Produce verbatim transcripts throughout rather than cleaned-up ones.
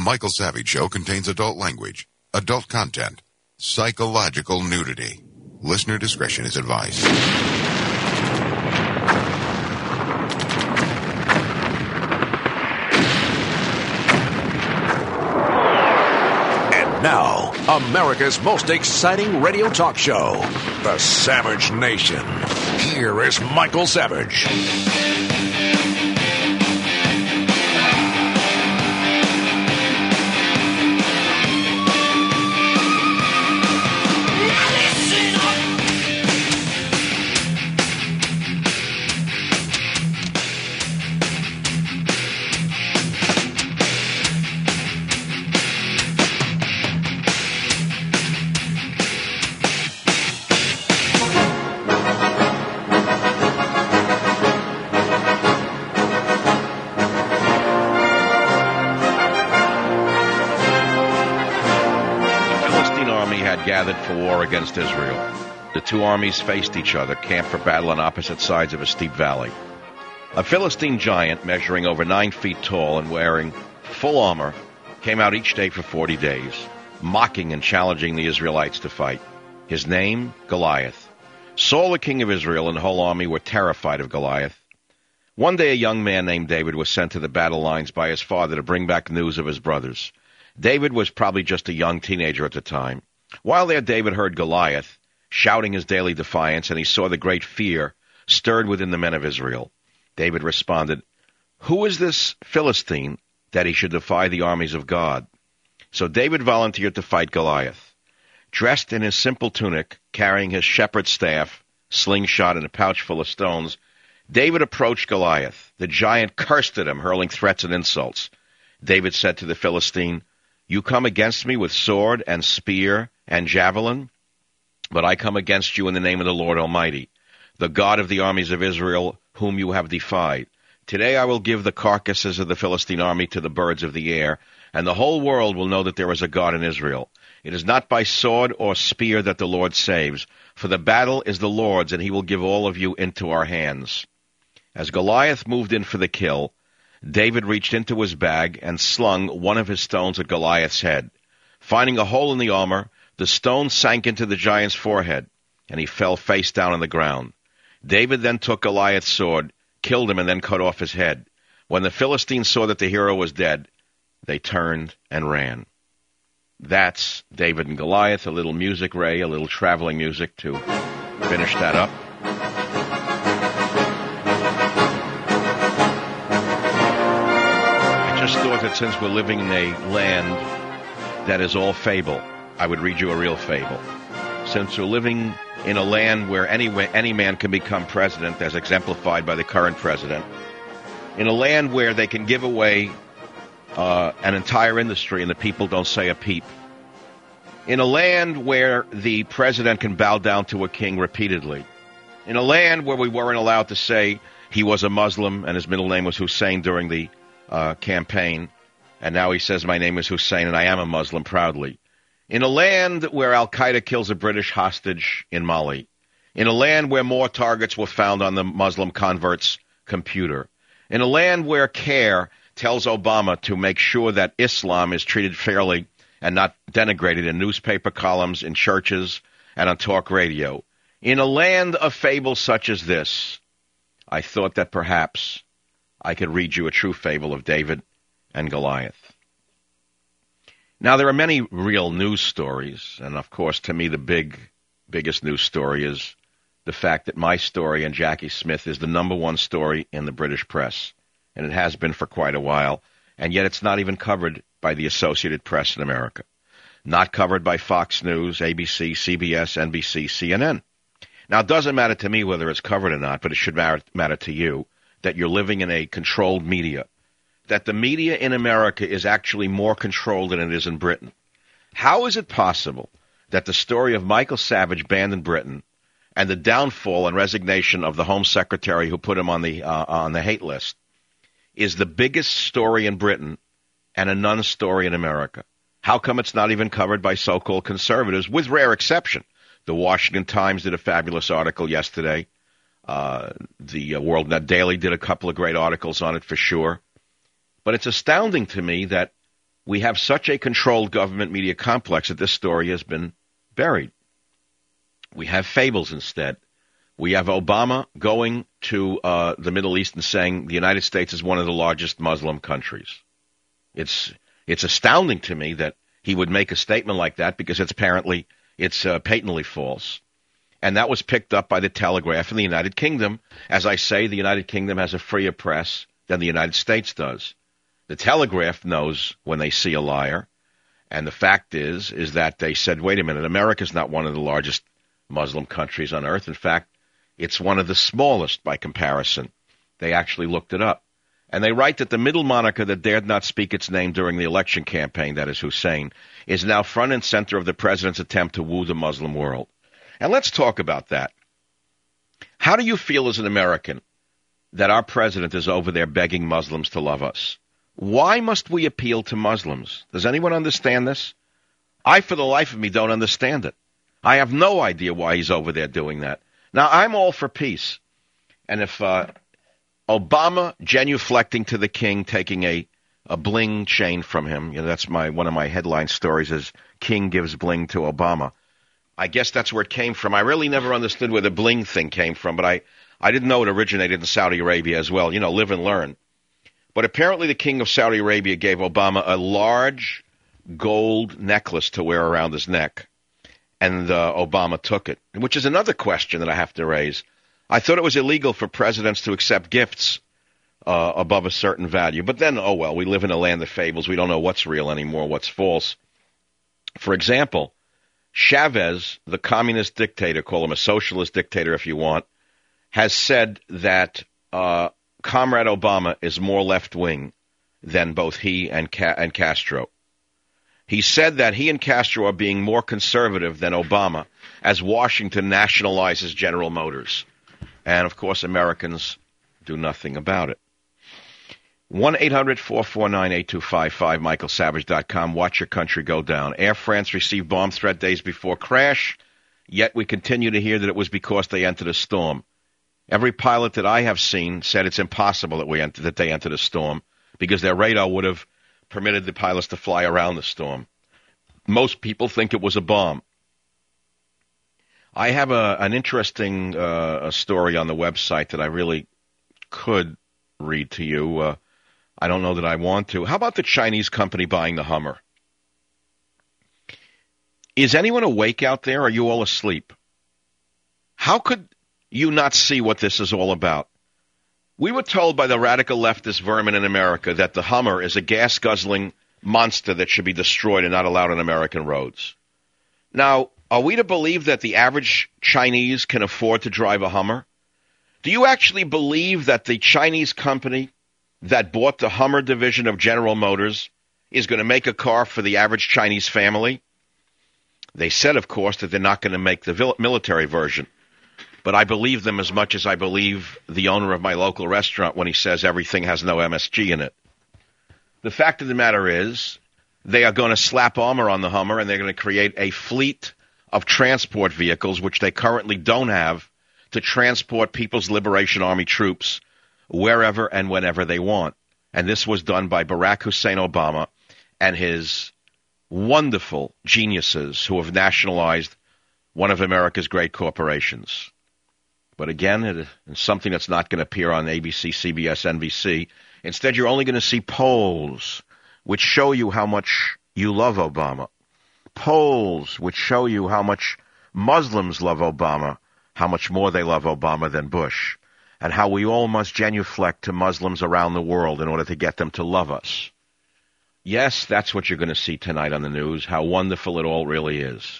Michael Savage Show contains adult language, adult content, psychological nudity. Listener discretion is advised. And now, America's most exciting radio talk show, The Savage Nation. Here is Michael Savage. Gathered for war against Israel. The two armies faced each other, camped for battle on opposite sides of a steep valley. A Philistine giant measuring over nine feet tall and wearing full armor came out each day for forty days, mocking and challenging the Israelites to fight. His name, Goliath. Saul, the king of Israel, and the whole army were terrified of Goliath. One day a young man named David was sent to the battle lines by his father to bring back news of his brothers. David was probably just a young teenager at the time. While there, David heard Goliath shouting his daily defiance, and he saw the great fear stirred within the men of Israel. David responded, "Who is this Philistine that he should defy the armies of God?" So David volunteered to fight Goliath. Dressed in his simple tunic, carrying his shepherd's staff, slingshot, and a pouch full of stones, David approached Goliath. The giant cursed at him, hurling threats and insults. David said to the Philistine, "You come against me with sword and spear and javelin, but I come against you in the name of the Lord Almighty, the God of the armies of Israel, whom you have defied. Today I will give the carcasses of the Philistine army to the birds of the air, and the whole world will know that there is a God in Israel. It is not by sword or spear that the Lord saves, for the battle is the Lord's, and he will give all of you into our hands." As Goliath moved in for the kill, David reached into his bag and slung one of his stones at Goliath's head. Finding a hole in the armor, the stone sank into the giant's forehead, and he fell face down on the ground. David then took Goliath's sword, killed him, and then cut off his head. When the Philistines saw that the hero was dead, they turned and ran. That's David and Goliath, a little music, Ray, a little traveling music to finish that up. I just thought that since we're living in a land that is all fable, I would read you a real fable. Since we're living in a land where any, any man can become president, as exemplified by the current president, in a land where they can give away uh, an entire industry and the people don't say a peep, in a land where the president can bow down to a king repeatedly, in a land where we weren't allowed to say he was a Muslim and his middle name was Hussein during the uh, campaign, and now he says my name is Hussein and I am a Muslim proudly. In a land where Al-Qaeda kills a British hostage in Mali. In a land where more targets were found on the Muslim convert's computer. In a land where CARE tells Obama to make sure that Islam is treated fairly and not denigrated in newspaper columns, in churches, and on talk radio. In a land of fables such as this, I thought that perhaps I could read you a true fable of David and Goliath. Now, there are many real news stories, and of course, to me, the big, biggest news story is the fact that my story and Jackie Smith is the number one story in the British press, and it has been for quite a while, and yet it's not even covered by the Associated Press in America. Not covered by Fox News, A B C, C B S, N B C, C N N. Now, it doesn't matter to me whether it's covered or not, but it should matter, matter to you that you're living in a controlled media, that the media in America is actually more controlled than it is in Britain. How is it possible that the story of Michael Savage banned in Britain and the downfall and resignation of the Home Secretary who put him on the uh, on the hate list is the biggest story in Britain and a non-story in America? How come it's not even covered by so-called conservatives, with rare exception? The Washington Times did a fabulous article yesterday. Uh, the uh, World Net Daily did a couple of great articles on it for sure. But it's astounding to me that we have such a controlled government media complex that this story has been buried. We have fables instead. We have Obama going to uh, the Middle East and saying the United States is one of the largest Muslim countries. It's it's astounding to me that he would make a statement like that because it's apparently it's uh, patently false. And that was picked up by the Telegraph in the United Kingdom. As I say, the United Kingdom has a freer press than the United States does. The Telegraph knows when they see a liar. And the fact is, is that they said, wait a minute, America's not one of the largest Muslim countries on earth. In fact, it's one of the smallest by comparison. They actually looked it up. And they write that the middle monarch that dared not speak its name during the election campaign, that is Hussein, is now front and center of the president's attempt to woo the Muslim world. And let's talk about that. How do you feel as an American that our president is over there begging Muslims to love us? Why must we appeal to Muslims? Does anyone understand this? I, for the life of me, don't understand it. I have no idea why he's over there doing that. Now, I'm all for peace. And if uh, Obama genuflecting to the king, taking a, a bling chain from him, you know, that's my one of my headline stories is King gives bling to Obama. I guess that's where it came from. I really never understood where the bling thing came from, but I, I didn't know it originated in Saudi Arabia as well. You know, live and learn. But apparently the king of Saudi Arabia gave Obama a large gold necklace to wear around his neck, and uh, Obama took it, which is another question that I have to raise. I thought it was illegal for presidents to accept gifts uh, above a certain value. But then, oh, well, we live in a land of fables. We don't know what's real anymore, what's false. For example, Chavez, the communist dictator, call him a socialist dictator if you want, has said that uh, Comrade Obama is more left-wing than both he and, Ca- and Castro. He said that he and Castro are being more conservative than Obama as Washington nationalizes General Motors. And, of course, Americans do nothing about it. one eight hundred four four nine eight two five five, michael savage dot com. Watch your country go down. Air France received bomb threat days before crash, yet we continue to hear that it was because they entered a storm. Every pilot that I have seen said it's impossible that we enter, that they entered a storm because their radar would have permitted the pilots to fly around the storm. Most people think it was a bomb. I have a, an interesting uh, a story on the website that I really could read to you. Uh, I don't know that I want to. How about the Chinese company buying the Hummer? Is anyone awake out there, or are you all asleep? How could you not see what this is all about? We were told by the radical leftist vermin in America that the Hummer is a gas-guzzling monster that should be destroyed and not allowed on American roads. Now, are we to believe that the average Chinese can afford to drive a Hummer? Do you actually believe that the Chinese company that bought the Hummer division of General Motors is going to make a car for the average Chinese family? They said, of course, that they're not going to make the military version. But I believe them as much as I believe the owner of my local restaurant when he says everything has no M S G in it. The fact of the matter is they are going to slap armor on the Hummer, and they're going to create a fleet of transport vehicles, which they currently don't have, to transport People's Liberation Army troops wherever and whenever they want. And this was done by Barack Hussein Obama and his wonderful geniuses who have nationalized one of America's great corporations. But again, it is something that's not going to appear on A B C, C B S, N B C. Instead, you're only going to see polls which show you how much you love Obama. Polls which show you how much Muslims love Obama, how much more they love Obama than Bush, and how we all must genuflect to Muslims around the world in order to get them to love us. Yes, that's what you're going to see tonight on the news, how wonderful it all really is.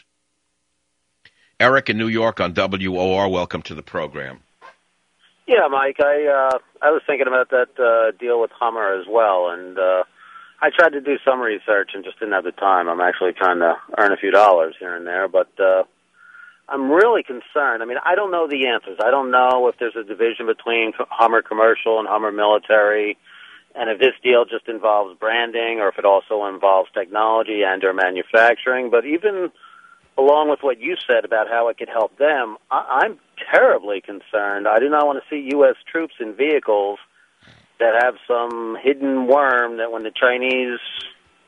Eric in New York on W O R, welcome to the program. Yeah, Mike, I uh, I was thinking about that uh, deal with Hummer as well, and uh, I tried to do some research and just didn't have the time. I'm actually trying to earn a few dollars here and there, but uh, I'm really concerned. I mean, I don't know the answers. I don't know if there's a division between Hummer Commercial and Hummer Military, and if this deal just involves branding or if it also involves technology and or manufacturing, but even along with what you said about how it could help them, I- I'm terribly concerned. I do not want to see U S troops in vehicles that have some hidden worm that when the Chinese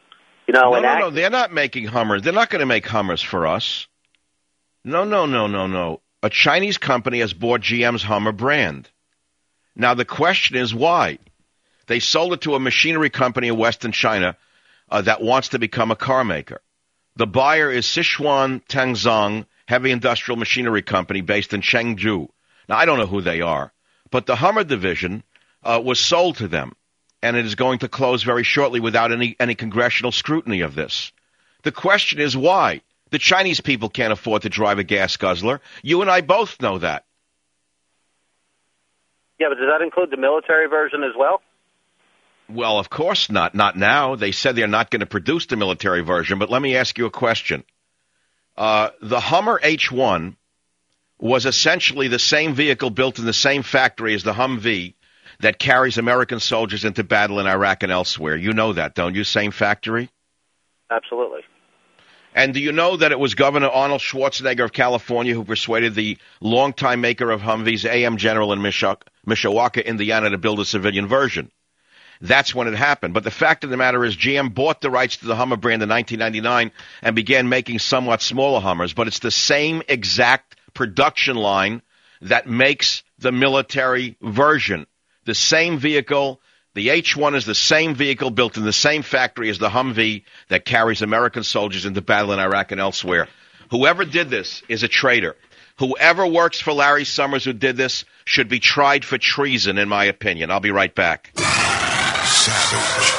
You know, no, and no, act- no, they're not making Hummers. They're not going to make Hummers for us. No, no, no, no, no. A Chinese company has bought G M's Hummer brand. Now, the question is why? They sold it to a machinery company in Western China uh, that wants to become a car maker. The buyer is Sichuan Tangzong Heavy Industrial Machinery Company based in Chengdu. Now, I don't know who they are, but the Hummer division uh, was sold to them, and it is going to close very shortly without any, any congressional scrutiny of this. The question is why? The Chinese people can't afford to drive a gas guzzler. You and I both know that. Yeah, but does that include the military version as well? Well, of course not. Not now. They said they're not going to produce the military version, but let me ask you a question. Uh, the Hummer H one was essentially the same vehicle built in the same factory as the Humvee that carries American soldiers into battle in Iraq and elsewhere. You know that, don't you? Same factory? Absolutely. And do you know that it was Governor Arnold Schwarzenegger of California who persuaded the longtime maker of Humvees, A M General in Mishawaka, Indiana, to build a civilian version? That's when it happened. But the fact of the matter is G M bought the rights to the Hummer brand in nineteen ninety-nine and began making somewhat smaller Hummers, but it's the same exact production line that makes the military version. The same vehicle. The H one is the same vehicle built in the same factory as the Humvee that carries American soldiers into battle in Iraq and elsewhere. Whoever did this is a traitor. Whoever works for Larry Summers who did this should be tried for treason, in my opinion. I'll be right back. Savage.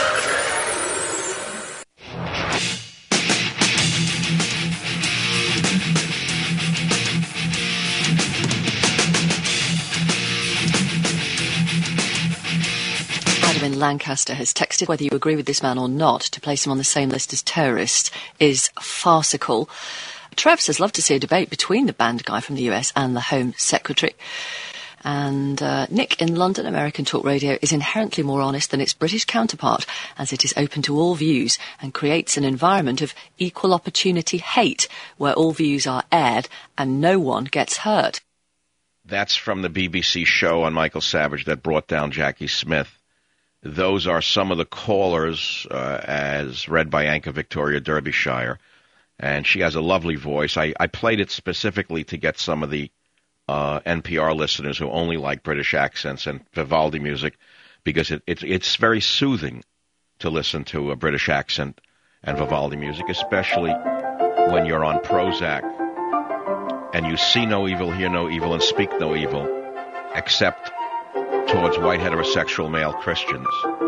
Adam in Lancaster has texted whether you agree with this man or not. To place him on the same list as terrorists is farcical. Trev says, love to see a debate between the banned guy from the U S and the Home Secretary. And uh, Nick in London, American Talk Radio, is inherently more honest than its British counterpart, as it is open to all views and creates an environment of equal opportunity hate, where all views are aired and no one gets hurt. That's from the B B C show on Michael Savage that brought down Jackie Smith. Those are some of the callers, uh, as read by Anchor Victoria Derbyshire. And she has a lovely voice. I, I played it specifically to get some of the Uh, N P R listeners who only like British accents and Vivaldi music, because it, it, it's very soothing to listen to a British accent and Vivaldi music, especially when you're on Prozac and you see no evil, hear no evil, and speak no evil, except towards white heterosexual male Christians.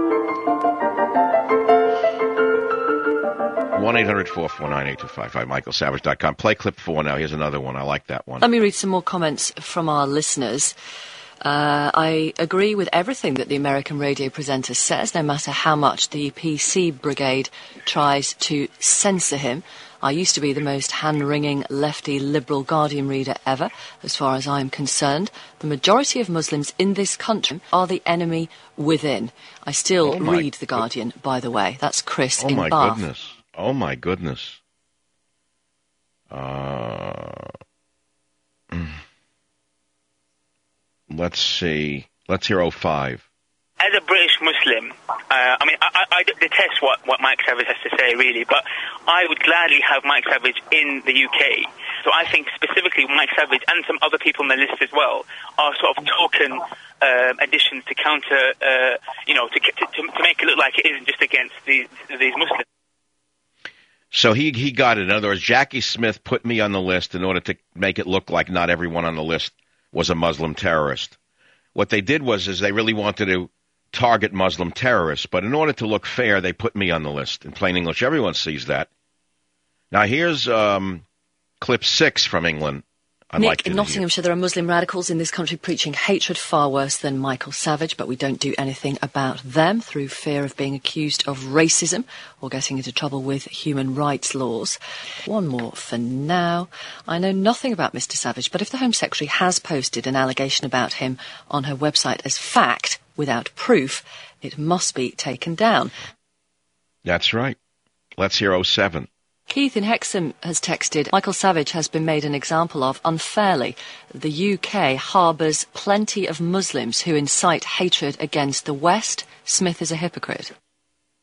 one eight hundred four four nine eight two five five, michael savage dot com. Play clip four now. Here's another one. I like that one. Let me read some more comments from our listeners. Uh, I agree with everything that the American radio presenter says, no matter how much the P C Brigade tries to censor him. I used to be the most hand-wringing lefty liberal Guardian reader ever, as far as I'm concerned. The majority of Muslims in this country are the enemy within. I still oh read The Guardian, go- by the way. That's Chris oh in my Bath. Goodness. Oh, my goodness. Uh, let's see. Let's hear oh five. As a British Muslim, uh, I mean, I, I detest what, what Mike Savage has to say, really, but I would gladly have Mike Savage in the U K. So I think specifically Mike Savage and some other people on the list as well are sort of token uh, additions to counter, uh, you know, to, to to make it look like it isn't just against these, these Muslims. So he he got it. In other words, Jackie Smith put me on the list in order to make it look like not everyone on the list was a Muslim terrorist. What they did was is they really wanted to target Muslim terrorists, but in order to look fair, they put me on the list. In plain English, everyone sees that. Now here's um, clip six from England. I'd Nick, like in Nottinghamshire, there are Muslim radicals in this country preaching hatred far worse than Michael Savage, but we don't do anything about them through fear of being accused of racism or getting into trouble with human rights laws. One more for now. I know nothing about Mister Savage, but if the Home Secretary has posted an allegation about him on her website as fact, without proof, it must be taken down. That's right. Let's hear oh seven. Keith in Hexham has texted, Michael Savage has been made an example of unfairly. The U K harbours plenty of Muslims who incite hatred against the West. Smith is a hypocrite.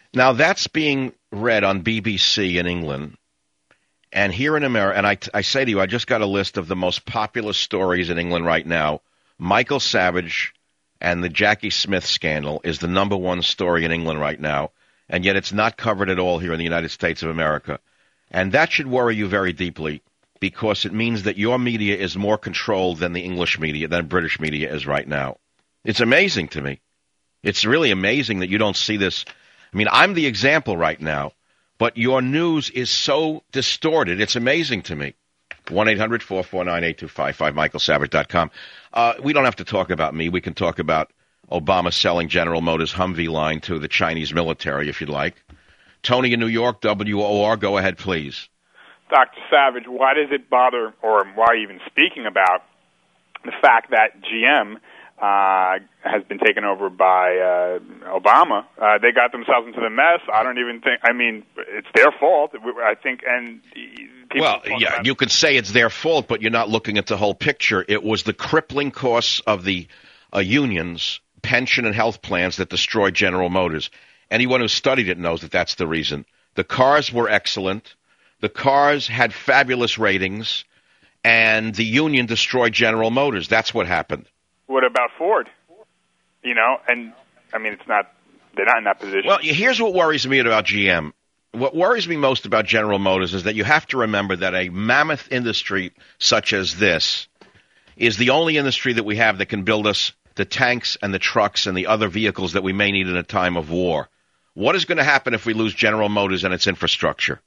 Now, that's being read on B B C in England. And here in America, and I, I say to you, I just got a list of the most popular stories in England right now. Michael Savage and the Jackie Smith scandal is the number one story in England right now, and yet it's not covered at all here in the United States of America. And that should worry you very deeply, because it means that your media is more controlled than the English media, than British media is right now. It's amazing to me. It's really amazing that you don't see this. I mean, I'm the example right now. But your news is so distorted. It's amazing to me. one eight hundred four four nine eight two five five, michael savage dot com. Uh, we don't have to talk about me. We can talk about Obama selling General Motors Humvee line to the Chinese military, if you'd like. Tony in New York, W O R, go ahead, please. Doctor Savage, why does it bother, or why are you even speaking about the fact that G M Uh, has been taken over by uh, Obama? Uh, they got themselves into the mess. I don't even think, I mean, it's their fault, I think, and people... Well, yeah, about- you could say it's their fault, but you're not looking at the whole picture. It was the crippling costs of the uh, unions, pension and health plans that destroyed General Motors. Anyone who studied it knows that that's the reason. The cars were excellent. The cars had fabulous ratings, and the union destroyed General Motors. That's what happened. What about Ford? You know, and, I mean, it's not, they're not in that position. Well, here's what worries me about G M. What worries me most about General Motors is that you have to remember that a mammoth industry such as this is the only industry that we have that can build us the tanks and the trucks and the other vehicles that we may need in a time of war. What is going to happen if we lose General Motors and its infrastructure?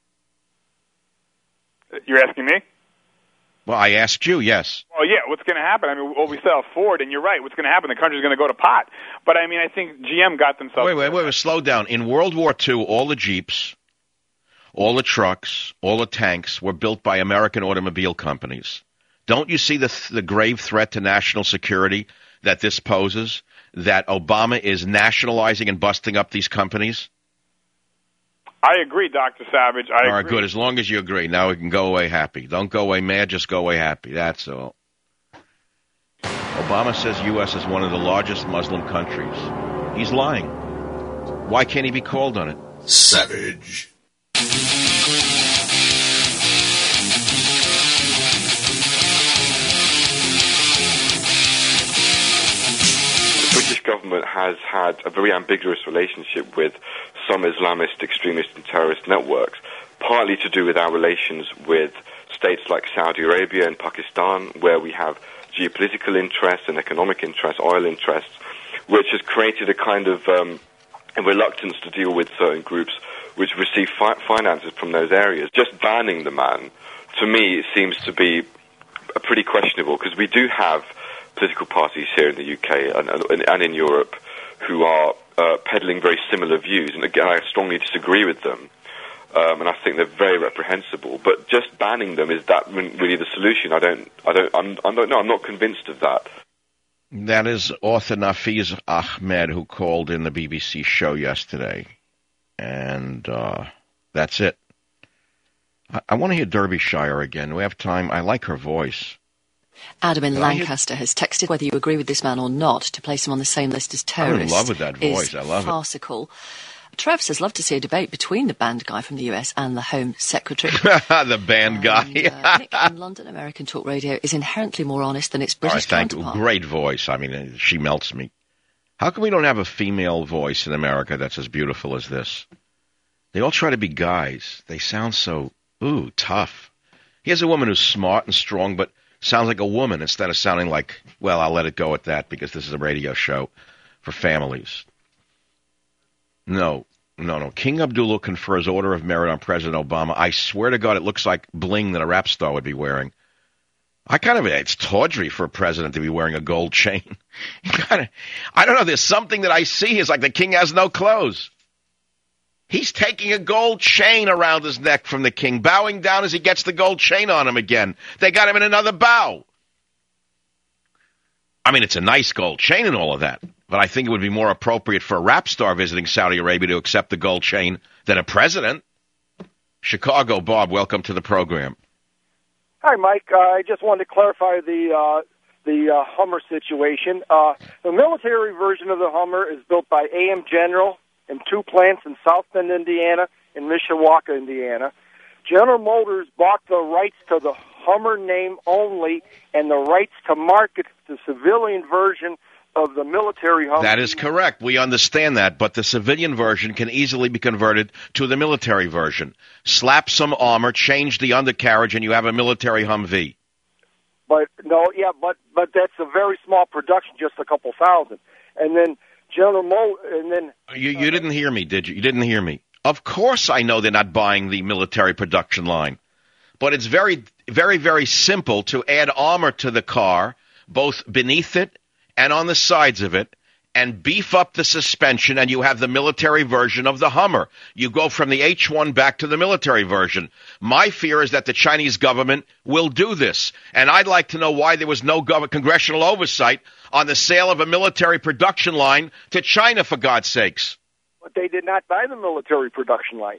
You're asking me? Well, I asked you, yes. Well, yeah, what's going to happen? I mean, well, we sell Ford, and you're right. What's going to happen? The country's going to go to pot. But, I mean, I think G M got themselves... Wait, wait, wait, wait, slow down. In World War Two, all the Jeeps, all the trucks, all the tanks were built by American automobile companies. Don't you see the the grave threat to national security that this poses, that Obama is nationalizing and busting up these companies? I agree, Doctor Savage. I all right, agree. Good. As long as you agree. Now we can go away happy. Don't go away mad, just go away happy. That's all. Obama says U S is one of the largest Muslim countries. He's lying. Why can't he be called on it? Savage. The British government has had a very ambiguous relationship with some Islamist, extremist, and terrorist networks, partly to do with our relations with states like Saudi Arabia and Pakistan, where we have geopolitical interests and economic interests, oil interests, which has created a kind of um, a reluctance to deal with certain groups which receive fi- finances from those areas. Just banning the man, to me, it seems to be pretty questionable, because we do have political parties here in the U K and, and, and in Europe who are uh, peddling very similar views, and again, I strongly disagree with them, um, and I think they're very reprehensible. But just banning them, is that really the solution? I don't, I don't, I'm, I don't know. I'm not convinced of that. That is author Nafiz Ahmed, who called in the B B C show yesterday, and uh, that's it. I, I want to hear Derbyshire again. Do we have time? I like her voice. Adam in Lancaster has texted whether you agree with this man or not to place him on the same list as terrorists. I'm in love with that voice. Is I love farcical. It. Trev says, love to see a debate between the band guy from the U S and the Home Secretary. The band and, guy. uh, Nick in London, American Talk Radio, is inherently more honest than its British All right, thank counterpart. you. Great voice. I mean, she melts me. How come we don't have a female voice in America that's as beautiful as this? They all try to be guys. They sound so, ooh, tough. Here's a woman who's smart and strong, but sounds like a woman instead of sounding like, well, I'll let it go at that because this is a radio show for families. No, no, no. King Abdullah confers Order of Merit on President Obama. I swear to God, it looks like bling that a rap star would be wearing. I kind of, it's tawdry for a president to be wearing a gold chain. kind of, I don't know, there's something that I see is like the king has no clothes. He's taking a gold chain around his neck from the king, bowing down as he gets the gold chain on him again. They got him in another bow. I mean, it's a nice gold chain and all of that, but I think it would be more appropriate for a rap star visiting Saudi Arabia to accept the gold chain than a president. Chicago, Bob, welcome to the program. Hi, Mike. Uh, I just wanted to clarify the uh, the uh, Hummer situation. Uh, the military version of the Hummer is built by A M General and two plants in South Bend, Indiana, and Mishawaka, Indiana. General Motors bought the rights to the Hummer name only and the rights to market the civilian version of the military Hummer. That is correct. We understand that, but the civilian version can easily be converted to the military version. Slap some armor, change the undercarriage, and you have a military Humvee. But no, yeah, but but that's a very small production, just a couple thousand. And then General Mo, and then you you didn't hear me, did you? You didn't hear me. Of course, I know they're not buying the military production line, but it's very, very, very simple to add armor to the car, both beneath it and on the sides of it, and beef up the suspension, and you have the military version of the Hummer. You go from the H one back to the military version. My fear is that the Chinese government will do this, and I'd like to know why there was no gov- congressional oversight on the sale of a military production line to China, for God's sakes. But they did not buy the military production line.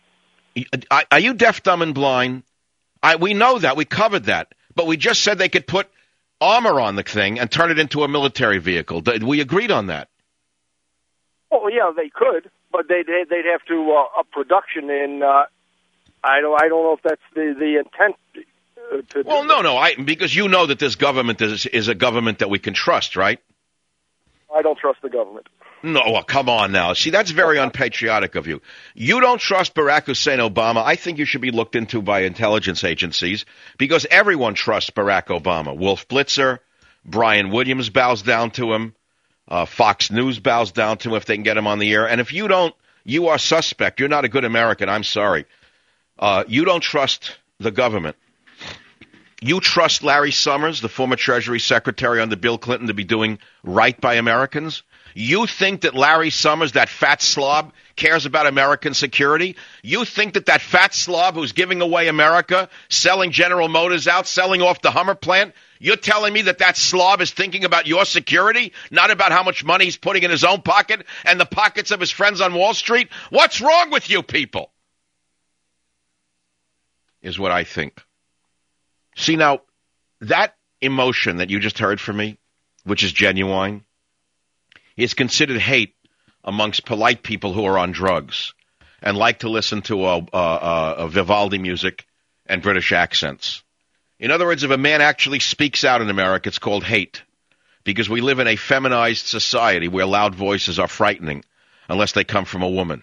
Are you deaf, dumb, and blind? I, we know that. We covered that. But we just said they could put armor on the thing and turn it into a military vehicle. We agreed on that. Oh, yeah, they could, but they'd, they'd have to uh, up production, and uh, I don't I don't know if that's the, the intent. Uh, to well, do no, that. no, I, because you know that this government is, is a government that we can trust, right? I don't trust the government. No, well, come on now. See, that's very unpatriotic of you. You don't trust Barack Hussein Obama. I think you should be looked into by intelligence agencies because everyone trusts Barack Obama. Wolf Blitzer, Brian Williams bows down to him. Uh, Fox News bows down to him if they can get him on the air. And if you don't, you are suspect. You're not a good American. I'm sorry. Uh, you don't trust the government. You trust Larry Summers, the former Treasury Secretary under Bill Clinton, to be doing right by Americans? You think that Larry Summers, that fat slob, cares about American security? You think that that fat slob who's giving away America, selling General Motors out, selling off the Hummer plant, you're telling me that that slob is thinking about your security, not about how much money he's putting in his own pocket and the pockets of his friends on Wall Street? What's wrong with you people? Is what I think. See, now, that emotion that you just heard from me, which is genuine, is considered hate amongst polite people who are on drugs and like to listen to a, a, a Vivaldi music and British accents. In other words, if a man actually speaks out in America, it's called hate, because we live in a feminized society where loud voices are frightening unless they come from a woman.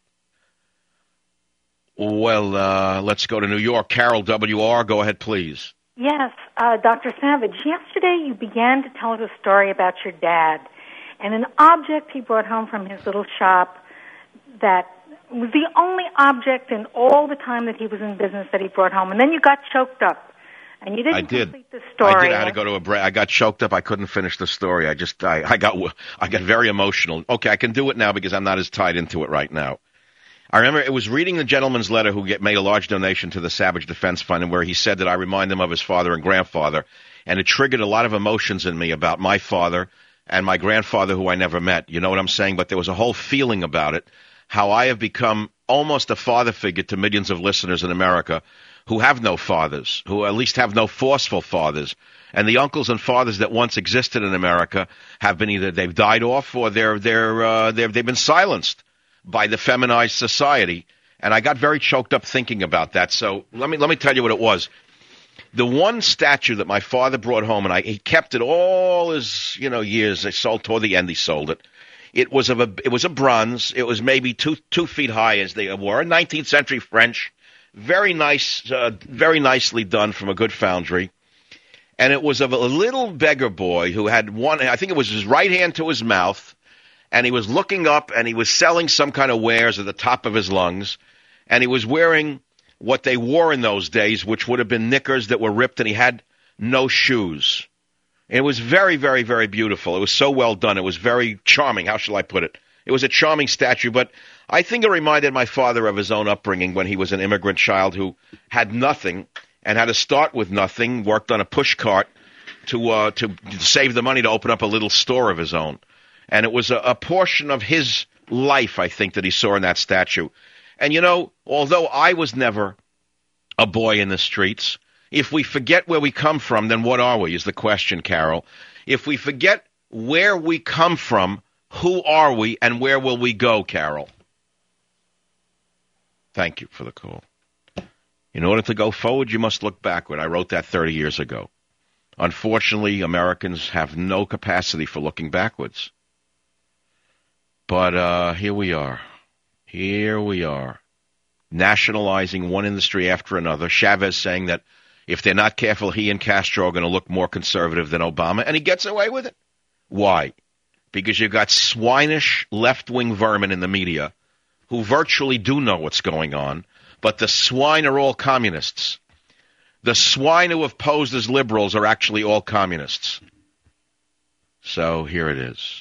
Well, uh, let's go to New York. Carol, W R, go ahead, please. Yes, uh, Doctor Savage, yesterday you began to tell us a story about your dad and an object he brought home from his little shop that was the only object in all the time that he was in business that he brought home. And then you got choked up, and you didn't I did. complete the story. I did. I had to go to a break. I got choked up. I couldn't finish the story. I just, I, I got, I got very emotional. Okay, I can do it now because I'm not as tied into it right now. I remember it was reading the gentleman's letter who get, made a large donation to the Savage Defense Fund, and where he said that I remind him of his father and grandfather, and it triggered a lot of emotions in me about my father and my grandfather, who I never met. You know what I'm saying? But there was a whole feeling about it, how I have become almost a father figure to millions of listeners in America who have no fathers, who at least have no forceful fathers. And the uncles and fathers that once existed in America have been either they've died off or they're they're uh, they've they've been silenced by the feminized society. And I got very choked up thinking about that. So let me let me tell you what it was. The one statue that my father brought home, and I he kept it all his you know years. They sold toward the end. He sold it. It was of a it was a bronze. It was maybe two two feet high as they were. nineteenth century French, very nice, uh, very nicely done from a good foundry. And it was of a little beggar boy who had one. I think it was his right hand to his mouth, and he was looking up, and he was selling some kind of wares at the top of his lungs, and he was wearing what they wore in those days, which would have been knickers that were ripped, and he had no shoes. It was very, very, very beautiful. It was so well done. It was very charming. How shall I put it? It was a charming statue, but I think it reminded my father of his own upbringing when he was an immigrant child who had nothing and had to start with nothing, worked on a push cart to uh, to save the money to open up a little store of his own. And it was a, a portion of his life, I think, that he saw in that statue. And, you know, although I was never a boy in the streets, if we forget where we come from, then what are we, is the question, Carol. If we forget where we come from, Who are we and where will we go, Carol? Thank you for the call. In order to go forward, you must look backward. I wrote that thirty years ago. Unfortunately, Americans have no capacity for looking backwards. But uh, here we are. Here we are. Nationalizing one industry after another. Chavez saying that if they're not careful, he and Castro are going to look more conservative than Obama, and he gets away with it. Why? Because you've got swinish left-wing vermin in the media who virtually do know what's going on, but the swine are all communists. The swine who have posed as liberals are actually all communists. So here it is.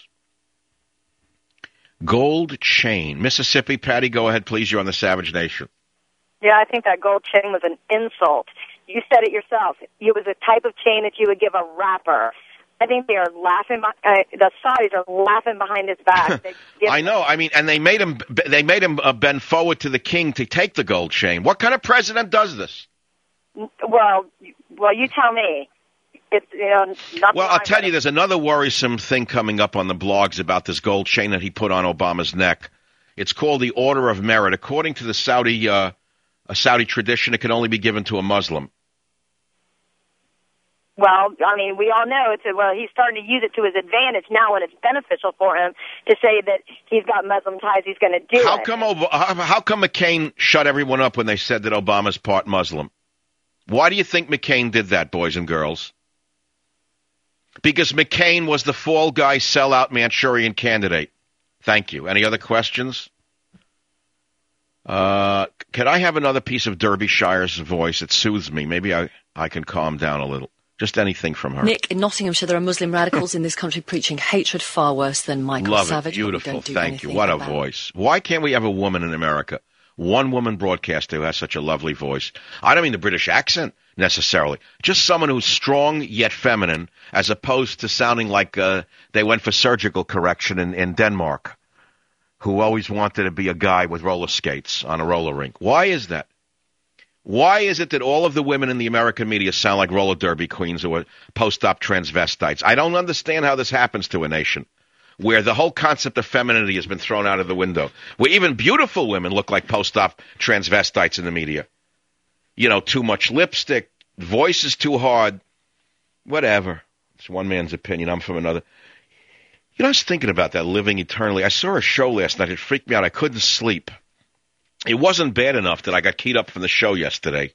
Gold chain. Mississippi, Patty, go ahead, please. You're on the Savage Nation. Yeah, I think that gold chain was an insult. You said it yourself. It was a type of chain that you would give a rapper. I think they are laughing. Uh, the Saudis are laughing behind his back. I know. I mean, and they made him. They made him uh, bend forward to the king to take the gold chain. What kind of president does this? Well, well, you tell me. It's, you know, well, I'll tell you, there's another worrisome thing coming up on the blogs about this gold chain that he put on Obama's neck. It's called the Order of Merit. According to the Saudi, uh, a Saudi tradition, it can only be given to a Muslim. Well, I mean, we all know it's a, well, he's starting to use it to his advantage now when it's beneficial for him to say that he's got Muslim ties, he's going to do how it. Come Ob- how, how come McCain shut everyone up when they said that Obama's part Muslim? Why do you think McCain did that, boys and girls? Because McCain was the fall guy, sellout Manchurian candidate. Thank you. Any other questions? Uh, can I have another piece of Derbyshire's voice? It soothes me. Maybe I, I can calm down a little. Just anything from her. Nick, in Nottinghamshire, there are Muslim radicals in this country preaching hatred far worse than Michael Love Savage. It. Beautiful. Do Thank you. What a voice. Why can't we have a woman in America? One woman broadcaster who has such a lovely voice. I don't mean the British accent necessarily. Just someone who's strong yet feminine, as opposed to sounding like uh, they went for surgical correction in, in Denmark, who always wanted to be a guy with roller skates on a roller rink. Why is that? Why is it that all of the women in the American media sound like roller derby queens or post-op transvestites? I don't understand how this happens to a nation where the whole concept of femininity has been thrown out of the window, where even beautiful women look like post-op transvestites in the media. You know, too much lipstick, voice is too hard, whatever. It's one man's opinion. I'm from another. You know, I was thinking about that, living eternally. I saw a show last night. It freaked me out. I couldn't sleep. It wasn't bad enough that I got keyed up from the show yesterday.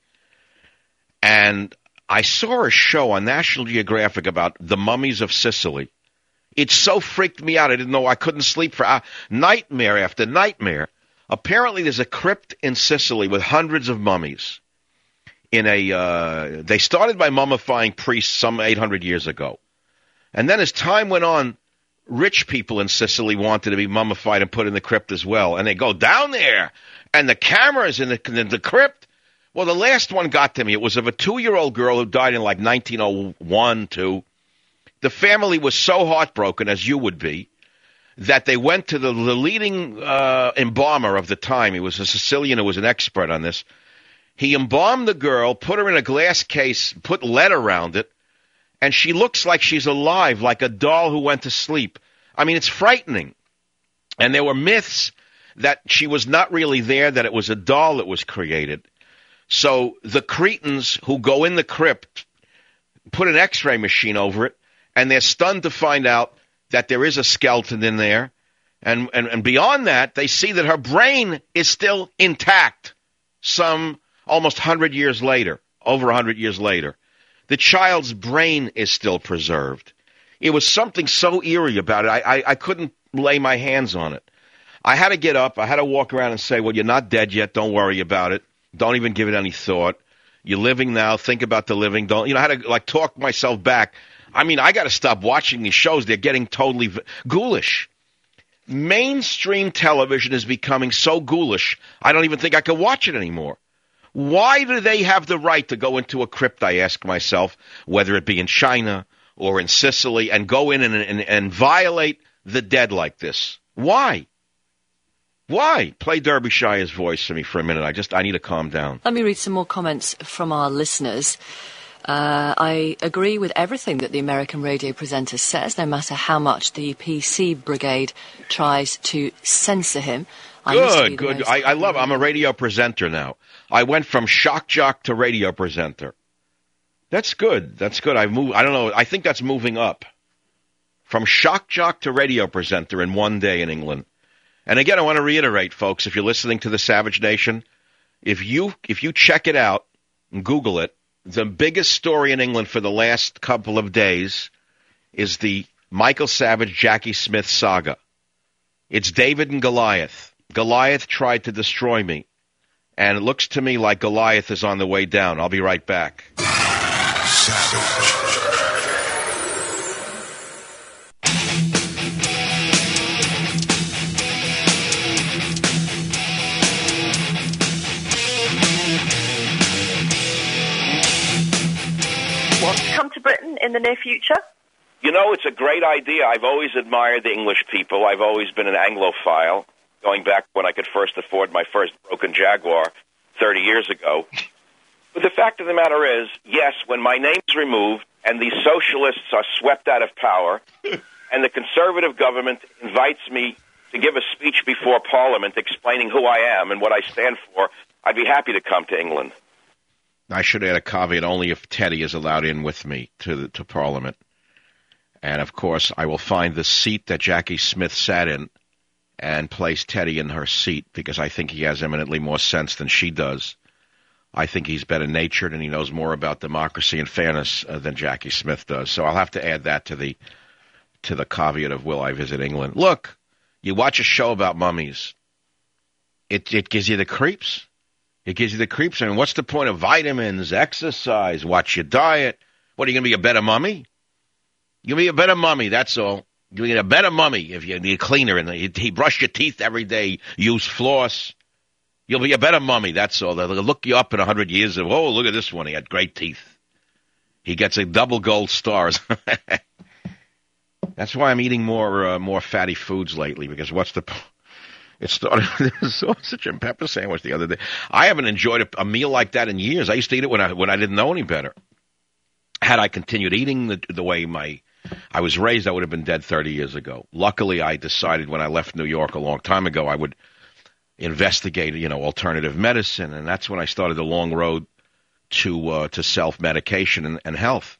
And I saw a show on National Geographic about the mummies of Sicily. It so freaked me out. I didn't know. I couldn't sleep for uh, nightmare after nightmare. Apparently, there's a crypt in Sicily with hundreds of mummies. In a, uh, they started by mummifying priests some eight hundred years ago. And then as time went on, rich people in Sicily wanted to be mummified and put in the crypt as well. And they go down there, and the cameras in the, in the crypt. Well, the last one got to me. It was of a two-year-old girl who died in like nineteen oh one, two. The family was so heartbroken, as you would be, that they went to the, the leading uh, embalmer of the time. He was a Sicilian who was an expert on this. He embalmed the girl, put her in a glass case, put lead around it, and she looks like she's alive, like a doll who went to sleep. I mean, it's frightening. And there were myths that she was not really there, that it was a doll that was created. So the Cretans who go in the crypt put an X-ray machine over it, and they're stunned to find out that there is a skeleton in there. And, and, and beyond that, they see that her brain is still intact some almost one hundred years later, over one hundred years later. The child's brain is still preserved. It was something so eerie about it, I, I, I couldn't lay my hands on it. I had to get up. I had to walk around and say, well, you're not dead yet. Don't worry about it. Don't even give it any thought. You're living now. Think about the living. Don't, you know, I had to, like, talk myself back. I mean, I got to stop watching these shows. They're getting totally v- ghoulish. Mainstream television is becoming so ghoulish, I don't even think I can watch it anymore. Why do they have the right to go into a crypt, I ask myself, whether it be in China or in Sicily, and go in and, and, and violate the dead like this? Why? Why? Play Derbyshire's voice for me for a minute. I just, I need to calm down. Let me read some more comments from our listeners. Uh, I agree with everything that the American radio presenter says, no matter how much the P C brigade tries to censor him. I Good, good. I, I love it. I'm a radio presenter now. I went from shock jock to radio presenter. That's good. That's good. I move. I don't know. I think that's moving up. From shock jock to radio presenter in one day in England. And again, I want to reiterate, folks, if you're listening to the Savage Nation, if you if you check it out and Google it, the biggest story in England for the last couple of days is the Michael Savage, Jackie Smith saga. It's David and Goliath. Goliath tried to destroy me, and it looks to me like Goliath is on the way down. I'll be right back. Savage. Want to come to Britain in the near future? You know, it's a great idea. I've always admired the English people. I've always been an Anglophile, going back when I could first afford my first broken Jaguar thirty years ago. But the fact of the matter is, yes, when my name's removed and the socialists are swept out of power and the conservative government invites me to give a speech before Parliament explaining who I am and what I stand for, I'd be happy to come to England. I should add a caveat, only if Teddy is allowed in with me to the, to Parliament. And, of course, I will find the seat that Jackie Smith sat in and place Teddy in her seat because I think he has eminently more sense than she does. I think he's better-natured and he knows more about democracy and fairness uh, than Jackie Smith does. So I'll have to add that to the to the caveat of will I visit England. Look, you watch a show about mummies. It it gives you the creeps. It gives you the creeps. I mean, what's the point of vitamins, exercise, watch your diet? What, are you going to be a better mummy? You'll be a better mummy, that's all. You'll be a better mummy if you be a cleaner and you, you brush your teeth every day, use floss. You'll be a better mummy, that's all. They'll look you up in a hundred years and, oh, look at this one. He had great teeth. He gets a double gold stars. That's why I'm eating more uh, more fatty foods lately, because what's the... It started with a sausage and pepper sandwich the other day. I haven't enjoyed a, a meal like that in years. I used to eat it when I when I didn't know any better. Had I continued eating the, the way my I was raised, I would have been dead thirty years ago. Luckily, I decided when I left New York a long time ago, I would investigate, you know, alternative medicine, and that's when I started the long road to uh, to self-medication and, and health.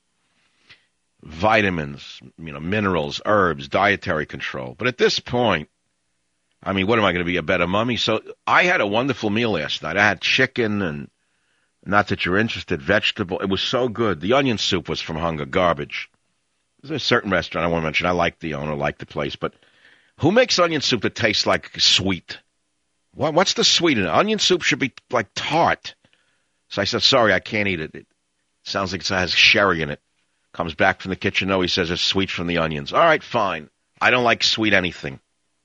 Vitamins, you know, minerals, herbs, dietary control. But at this point, I mean, what am I going to be, a better mummy? So I had a wonderful meal last night. I had chicken and, not that you're interested, vegetable. It was so good. The onion soup was from Hunger, garbage. There's a certain restaurant I want to mention. I like the owner, like the place. But who makes onion soup that tastes like sweet? What, what's the sweet in it? Onion soup should be like tart. So I said, sorry, I can't eat it. It sounds like it has sherry in it. Comes back from the kitchen. No, he says it's sweet from the onions. All right, fine. I don't like sweet anything.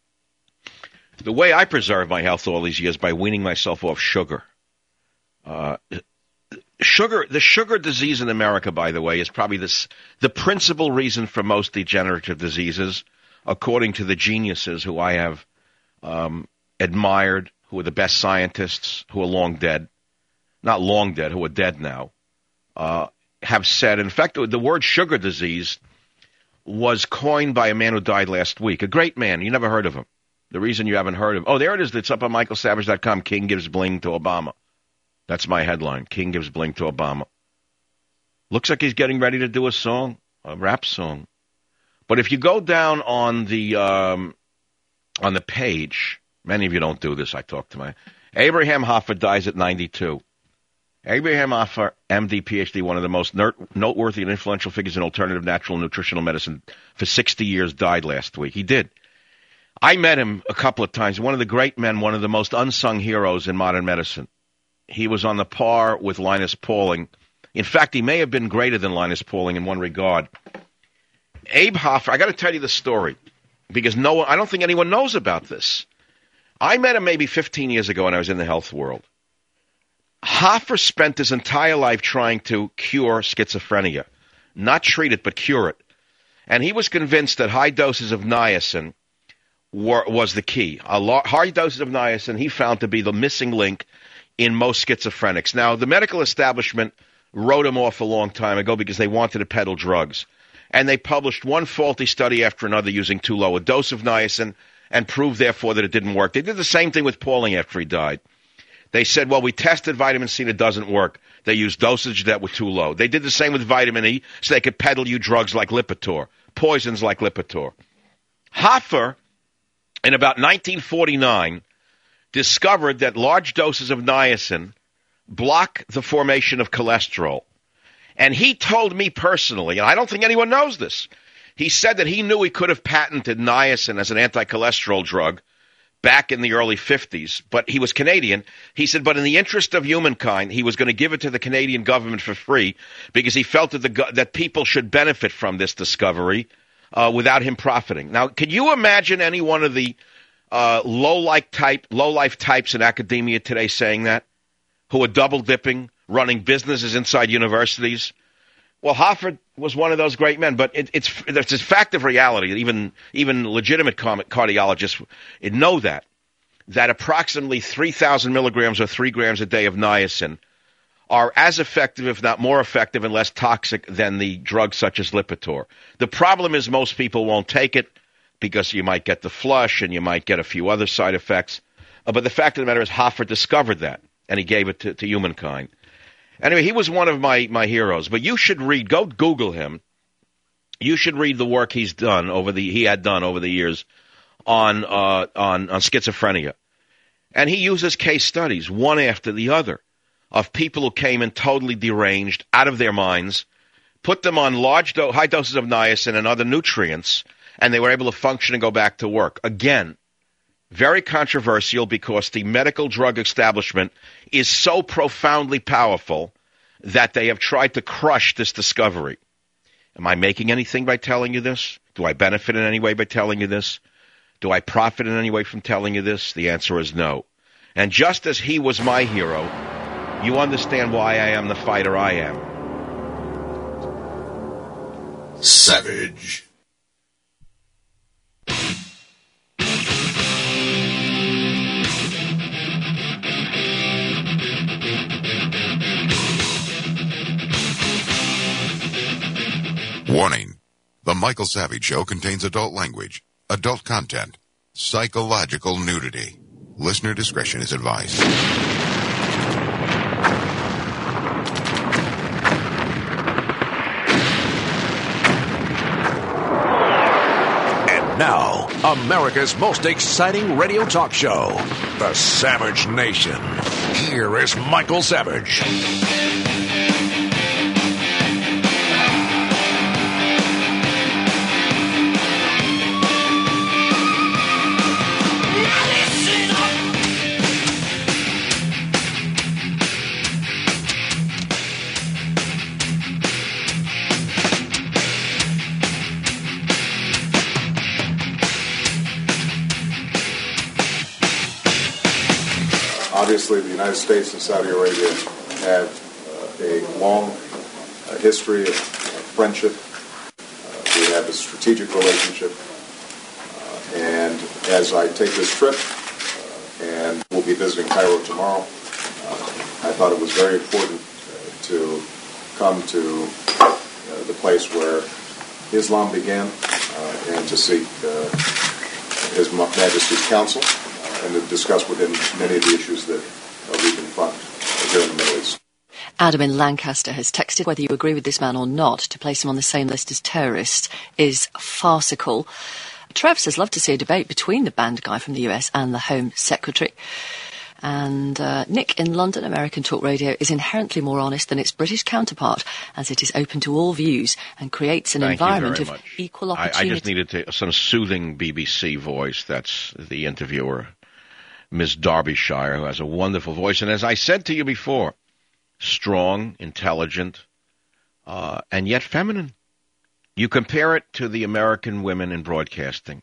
The way I preserve my health all these years by weaning myself off sugar. Uh, sugar, the sugar disease in America, by the way, is probably this, the principal reason for most degenerative diseases, according to the geniuses who I have um, admired, who are the best scientists, who are long dead, not long dead, who are dead now, uh, have said. In fact, the word sugar disease was coined by a man who died last week, a great man. You never heard of him. The reason you haven't heard of... Oh, there it is. It's up on michael savage dot com. King gives bling to Obama. That's my headline. King gives bling to Obama. Looks like he's getting ready to do a song, a rap song. But if you go down on the um, on the page, many of you don't do this. I talk to my... Abraham Hoffa dies at ninety-two. Abraham Hoffa, M D, P H D, one of the most noteworthy and influential figures in alternative natural and nutritional medicine for sixty years, died last week. He did. I met him a couple of times. One of the great men, one of the most unsung heroes in modern medicine. He was on the par with Linus Pauling. In fact, he may have been greater than Linus Pauling in one regard. Abe Hoffa, I got to tell you the story because no one, I don't think anyone knows about this. I met him maybe fifteen years ago when I was in the health world. Hoffa spent his entire life trying to cure schizophrenia. Not treat it, but cure it. And he was convinced that high doses of niacin were, was the key. A lot, high doses of niacin he found to be the missing link in most schizophrenics. Now, the medical establishment wrote him off a long time ago because they wanted to peddle drugs. And they published one faulty study after another using too low a dose of niacin and proved, therefore, that it didn't work. They did the same thing with Pauling after he died. They said, well, we tested vitamin C and it doesn't work. They used dosage that were too low. They did the same with vitamin E so they could peddle you drugs like Lipitor, poisons like Lipitor. Hoffer, in about nineteen forty-nine, discovered that large doses of niacin block the formation of cholesterol. And he told me personally, and I don't think anyone knows this, he said that he knew he could have patented niacin as an anti-cholesterol drug back in the early fifties, but he was Canadian. He said, but in the interest of humankind, he was going to give it to the Canadian government for free because he felt that the that people should benefit from this discovery uh, without him profiting. Now, can you imagine any one of the uh, low-life type, low-life types in academia today saying that, who are double-dipping, running businesses inside universities? Well, Hoffer was one of those great men, but it, it's it's a fact of reality. Even even legitimate cardiologists know that that approximately three thousand milligrams or three grams a day of niacin are as effective, if not more effective, and less toxic than the drugs such as Lipitor. The problem is most people won't take it because you might get the flush and you might get a few other side effects. Uh, but the fact of the matter is, Hoffer discovered that, and he gave it to, to humankind. Anyway, he was one of my, my heroes, but you should read, go Google him. You should read the work he's done over the, he had done over the years on, uh, on, on schizophrenia. And he uses case studies, one after the other, of people who came in totally deranged, out of their minds, put them on large do- high doses of niacin and other nutrients, and they were able to function and go back to work. Again, very controversial because the medical drug establishment is so profoundly powerful that they have tried to crush this discovery. Am I making anything by telling you this? Do I benefit in any way by telling you this? Do I profit in any way from telling you this? The answer is no. And just as he was my hero, you understand why I am the fighter I am. Savage. Warning. The Michael Savage Show contains adult language, adult content, psychological nudity. Listener discretion is advised. And now, America's most exciting radio talk show, The Savage Nation. Here is Michael Savage. Obviously, the United States and Saudi Arabia have uh, a long uh, history of uh, friendship. Uh, we have a strategic relationship. Uh, and as I take this trip, uh, and we'll be visiting Cairo tomorrow, uh, I thought it was very important uh, to come to uh, the place where Islam began uh, and to seek uh, His Majesty's counsel and to discuss with him many of the issues that uh, we confront uh, here in the Middle East. Adam in Lancaster has texted whether you agree with this man or not to place him on the same list as terrorists is farcical. Trev says, love to see a debate between the banned guy from the U S and the Home Secretary. And uh, Nick in London, American Talk Radio, is inherently more honest than its British counterpart, as it is open to all views and creates an Thank environment of much. equal opportunity. I, I just needed to, some soothing B B C voice. That's the interviewer, Miss Derbyshire, who has a wonderful voice. And as I said to you before, strong, intelligent, uh, and yet feminine. You compare it to the American women in broadcasting.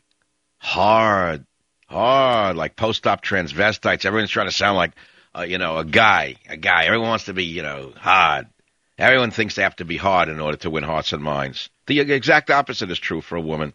Hard, hard, like post-op transvestites. Everyone's trying to sound like, uh, you know, a guy, a guy. Everyone wants to be, you know, hard. Everyone thinks they have to be hard in order to win hearts and minds. The exact opposite is true for a woman.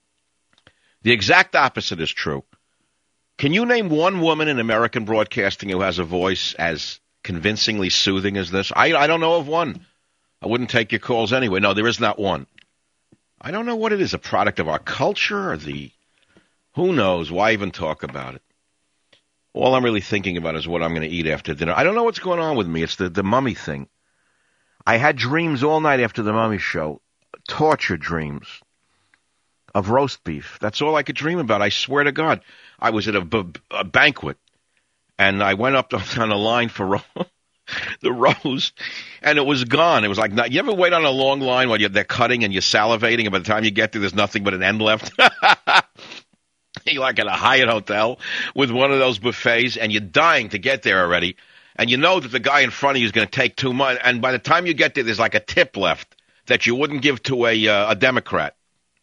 The exact opposite is true. Can you name one woman in American broadcasting who has a voice as convincingly soothing as this? I, I don't know of one. I wouldn't take your calls anyway. No, there is not one. I don't know what it is, a product of our culture or the, who knows, why even talk about it? All I'm really thinking about is what I'm going to eat after dinner. I don't know what's going on with me. It's the, the mummy thing. I had dreams all night after the mummy show, torture dreams of roast beef. That's all I could dream about. I swear to God. I was at a, b- a banquet, and I went up on a line for ro- the roast, and it was gone. It was like, not, you ever wait on a long line while you're, they're cutting and you're salivating, and by the time you get there, there's nothing but an end left? You're like at a Hyatt hotel with one of those buffets, and you're dying to get there already, and you know that the guy in front of you is going to take too much, and by the time you get there, there's like a tip left that you wouldn't give to a, uh, a Democrat.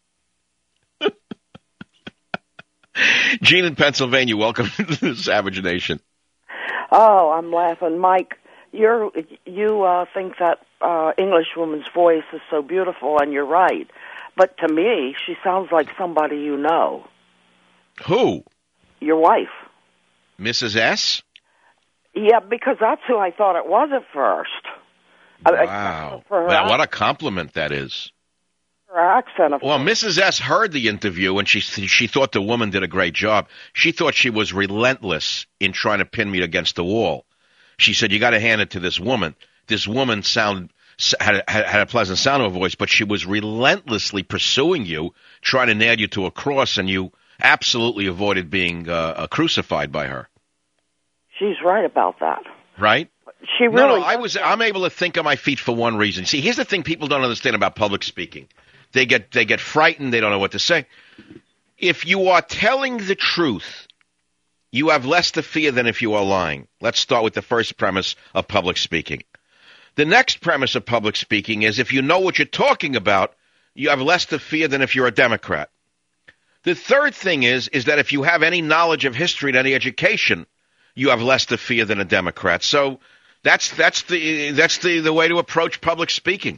Gene in Pennsylvania, welcome to the Savage Nation. Oh, I'm laughing. Mike, you're, you uh, think that uh, English woman's voice is so beautiful, and you're right. But to me, she sounds like somebody you know. Who? Your wife. Missus S? Yeah, because that's who I thought it was at first. Wow. For her Wow, what a compliment that is. Her accent. Of well, Missus S heard the interview, and she she thought the woman did a great job. She thought she was relentless in trying to pin me against the wall. She said, you got to hand it to this woman. This woman sound, had, had, had a pleasant sound of her voice, but she was relentlessly pursuing you, trying to nail you to a cross, and you absolutely avoided being uh, crucified by her. She's right about that. Right? She really. No, no, I was. I'm able to think on my feet for one reason. See, here's the thing: people don't understand about public speaking. They get they get frightened. They don't know what to say. If you are telling the truth, you have less to fear than if you are lying. Let's start with the first premise of public speaking. The next premise of public speaking is if you know what you're talking about, you have less to fear than if you're a Democrat. The third thing is is that if you have any knowledge of history and any education, you have less to fear than a Democrat. So that's that's the that's the, the way to approach public speaking.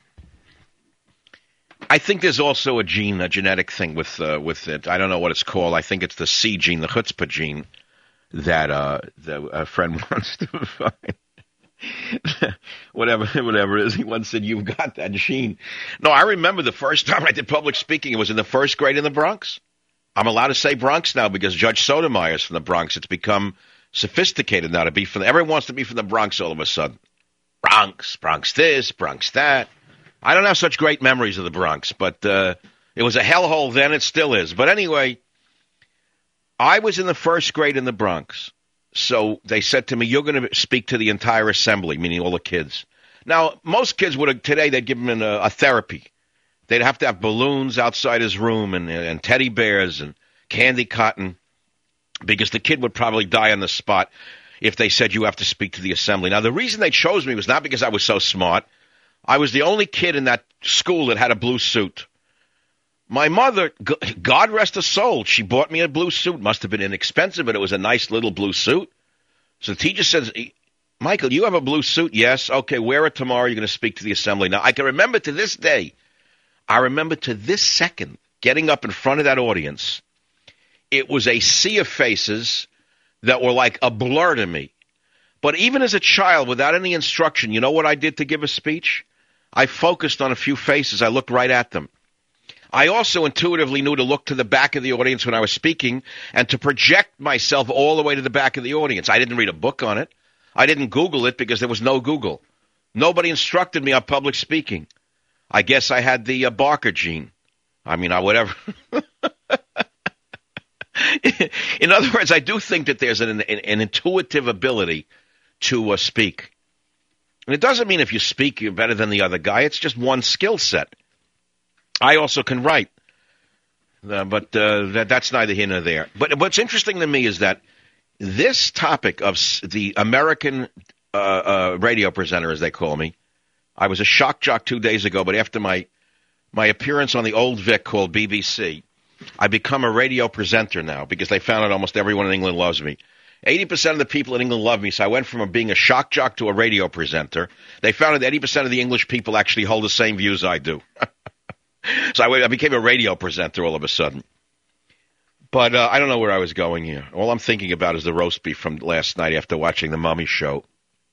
I think there's also a gene, a genetic thing with uh, with it. I don't know what it's called. I think it's the C gene, the chutzpah gene, that uh, that a friend wants to find. whatever, whatever it is. He once said, "You've got that gene." No, I remember the first time I did public speaking. It was in the first grade in the Bronx. I'm allowed to say Bronx now because Judge Sotomayor is from the Bronx. It's become sophisticated now to be from. Everyone wants to be from the Bronx all of a sudden. Bronx, Bronx this, Bronx that. I don't have such great memories of the Bronx, but uh, it was a hellhole then. It still is. But anyway, I was in the first grade in the Bronx. So they said to me, you're going to speak to the entire assembly, meaning all the kids. Now, most kids would have, today, they'd give him a, a therapy. They'd have to have balloons outside his room and, and teddy bears and candy cotton because the kid would probably die on the spot if they said you have to speak to the assembly. Now, the reason they chose me was not because I was so smart. I was the only kid in that school that had a blue suit. My mother, God rest her soul, she bought me a blue suit. Must have been inexpensive, but it was a nice little blue suit. So the teacher says, Michael, you have a blue suit? Yes. Okay, wear it tomorrow. You're going to speak to the assembly. Now, I can remember to this day, I remember to this second, getting up in front of that audience. It was a sea of faces that were like a blur to me. But even as a child, without any instruction, you know what I did to give a speech? I focused on a few faces. I looked right at them. I also intuitively knew to look to the back of the audience when I was speaking and to project myself all the way to the back of the audience. I didn't read a book on it. I didn't Google it because there was no Google. Nobody instructed me on public speaking. I guess I had the uh, Barker gene. I mean, I whatever. In other words, I do think that there's an, an, an intuitive ability to uh, speak. And it doesn't mean if you speak, you're better than the other guy. It's just one skill set. I also can write, uh, but uh, that, that's neither here nor there. But what's interesting to me is that this topic of the American uh, uh, radio presenter, as they call me, I was a shock jock two days ago, but after my, my appearance on the old Vic called B B C, I become a radio presenter now because they found out almost everyone in England loves me. eighty percent of the people in England love me, so I went from being a shock jock to a radio presenter. They found out that eighty percent of the English people actually hold the same views I do. So I, I became a radio presenter all of a sudden. But uh, I don't know where I was going here. All I'm thinking about is the roast beef from last night after watching the Mummy show.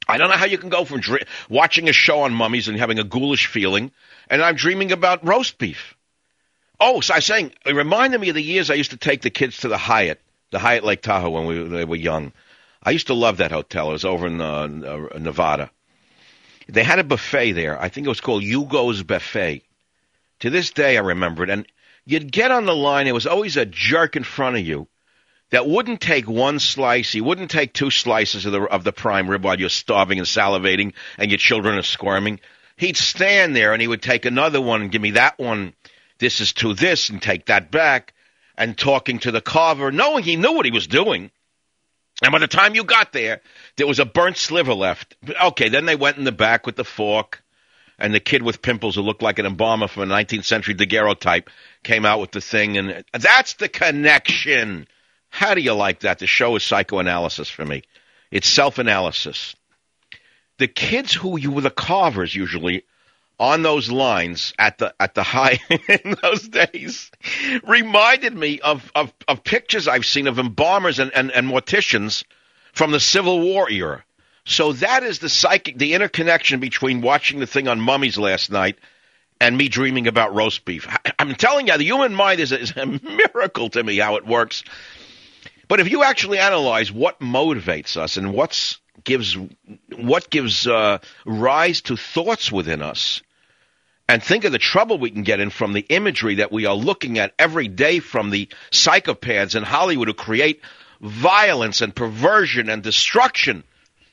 I don't know how you can go from dr- watching a show on mummies and having a ghoulish feeling, and I'm dreaming about roast beef. Oh, so I was saying, it reminded me of the years I used to take the kids to the Hyatt, the Hyatt Lake Tahoe when we they were young. I used to love that hotel. It was over in uh, Nevada. They had a buffet there. I think it was called Hugo's Buffet. To this day, I remember it. And you'd get on the line. There was always a jerk in front of you that wouldn't take one slice. He wouldn't take two slices of the of the prime rib while you're starving and salivating and your children are squirming. He'd stand there and he would take another one and give me that one. This is to this, and take that back, and talking to the carver, knowing he knew what he was doing. And by the time you got there, there was a burnt sliver left. Okay, then they went in the back with the fork, and the kid with pimples who looked like an embalmer from a nineteenth century daguerreotype came out with the thing, and that's the connection. How do you like that? The show is psychoanalysis for me. It's self-analysis. The kids who you were the carvers usually on those lines at the at the high in those days reminded me of, of, of pictures I've seen of embalmers and, and, and morticians from the Civil War era. So that is the psychic, the interconnection between watching the thing on Mummies last night and me dreaming about roast beef. I, I'm telling you, the human mind is a, is a miracle to me how it works. But if you actually analyze what motivates us and what's gives what gives uh, rise to thoughts within us, and think of the trouble we can get in from the imagery that we are looking at every day from the psychopaths in Hollywood who create violence and perversion and destruction.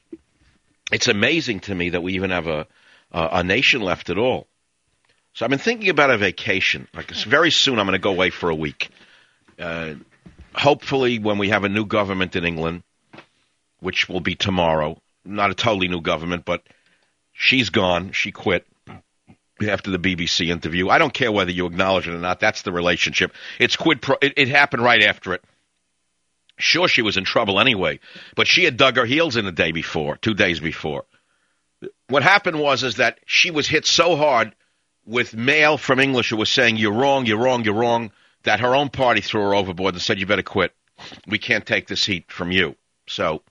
It's amazing to me that we even have a a, a nation left at all. So I've been thinking about a vacation. Like very soon I'm going to go away for a week. Uh, hopefully when we have a new government in England, which will be tomorrow. Not a totally new government, but she's gone. She quit after the B B C interview. I don't care whether you acknowledge it or not. That's the relationship. It's quid pro. It, it happened right after it. Sure, she was in trouble anyway, but she had dug her heels in the day before, two days before. What happened was is that she was hit so hard with mail from English who was saying, you're wrong, you're wrong, you're wrong, that her own party threw her overboard and said, you better quit. We can't take this heat from you. So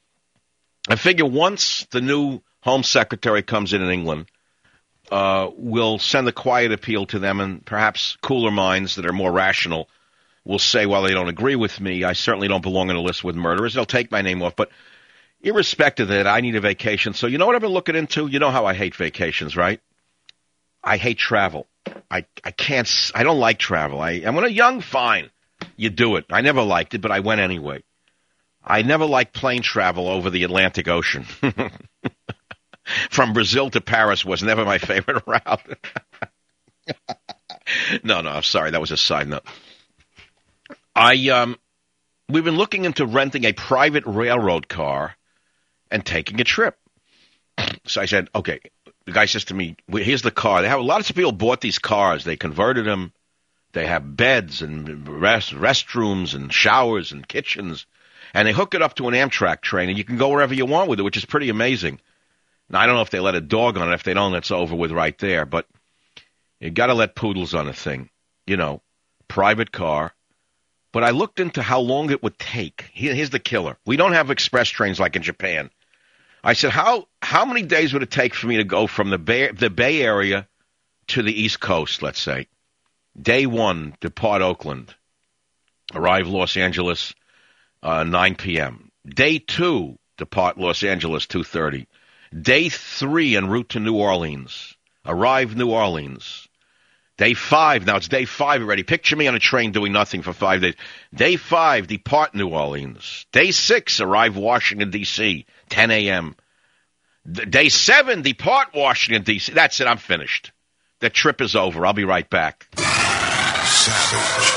I figure once the new Home Secretary comes in in England, uh, we'll send a quiet appeal to them, and perhaps cooler minds that are more rational will say, well, they don't agree with me. I certainly don't belong on a list with murderers. They'll take my name off. But irrespective of that, I need a vacation. So you know what I've been looking into? You know how I hate vacations, right? I hate travel. I, I can't – I don't like travel. I, and when I'm young, fine. You do it. I never liked it, but I went anyway. I never liked plane travel over the Atlantic Ocean. From Brazil to Paris was never my favorite route. no, no, I'm sorry. That was a side note. I um, we've been looking into renting a private railroad car and taking a trip. So I said, okay. The guy says to me, here's the car. They have a lot of people bought these cars. They converted them. They have beds and rest, restrooms and showers and kitchens. And they hook it up to an Amtrak train, and you can go wherever you want with it, which is pretty amazing. Now, I don't know if they let a dog on it. If they don't, it's over with right there. But you got to let poodles on a thing. You know, private car. But I looked into how long it would take. Here's the killer. We don't have express trains like in Japan. I said, how how many days would it take for me to go from the Bay, the Bay Area to the East Coast, let's say? Day one, depart Oakland. Arrive Los Angeles, uh, nine p.m. Day two, depart Los Angeles, two thirty. Day three, en route to New Orleans. Arrive New Orleans. Day five, now it's day five already. Picture me on a train doing nothing for five days. Day five, depart New Orleans. Day six, arrive Washington, D C, ten a.m. Day seven, depart Washington, D C. That's it, I'm finished. The trip is over. I'll be right back. Savage.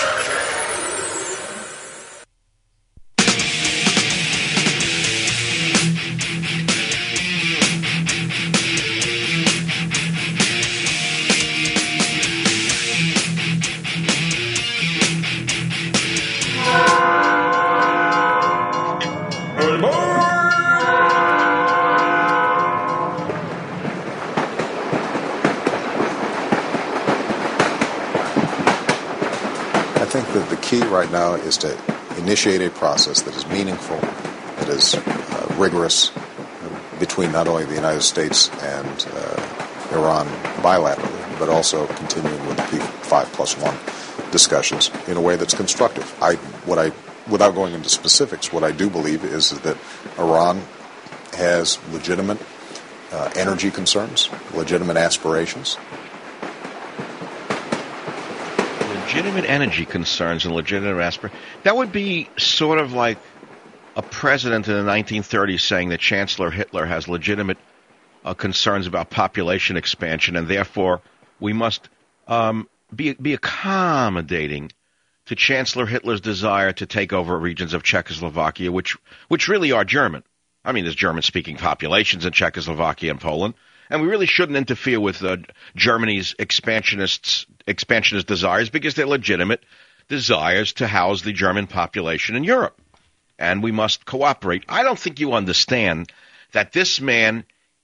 Key right now is to initiate a process that is meaningful, that is uh, rigorous, between not only the United States and uh, Iran bilaterally, but also continuing with the P five plus one discussions in a way that's constructive. I, what I, without going into specifics, what I do believe is that Iran has legitimate uh, energy concerns, legitimate aspirations. Legitimate energy concerns and legitimate aspirations. That would be sort of like a president in the nineteen thirties saying that Chancellor Hitler has legitimate uh, concerns about population expansion, and therefore we must um, be, be accommodating to Chancellor Hitler's desire to take over regions of Czechoslovakia, which which really are German. I mean, there's German-speaking populations in Czechoslovakia and Poland, and we really shouldn't interfere with uh, Germany's expansionist expansionist desires because they're legitimate desires to house the German population in Europe. And we must cooperate. I don't think you understand that this man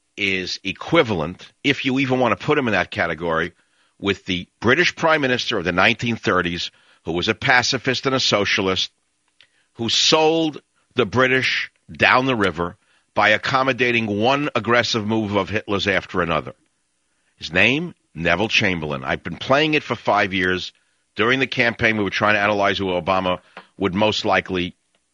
is equivalent, if you even want to put him in that category, with the British Prime Minister of the nineteen thirties, who was a pacifist and a socialist, who sold the British down the river by accommodating one aggressive move of Hitler's after another. His name, Neville Chamberlain. I've been playing it for five years. During the campaign, we were trying to analyze who Obama would most likely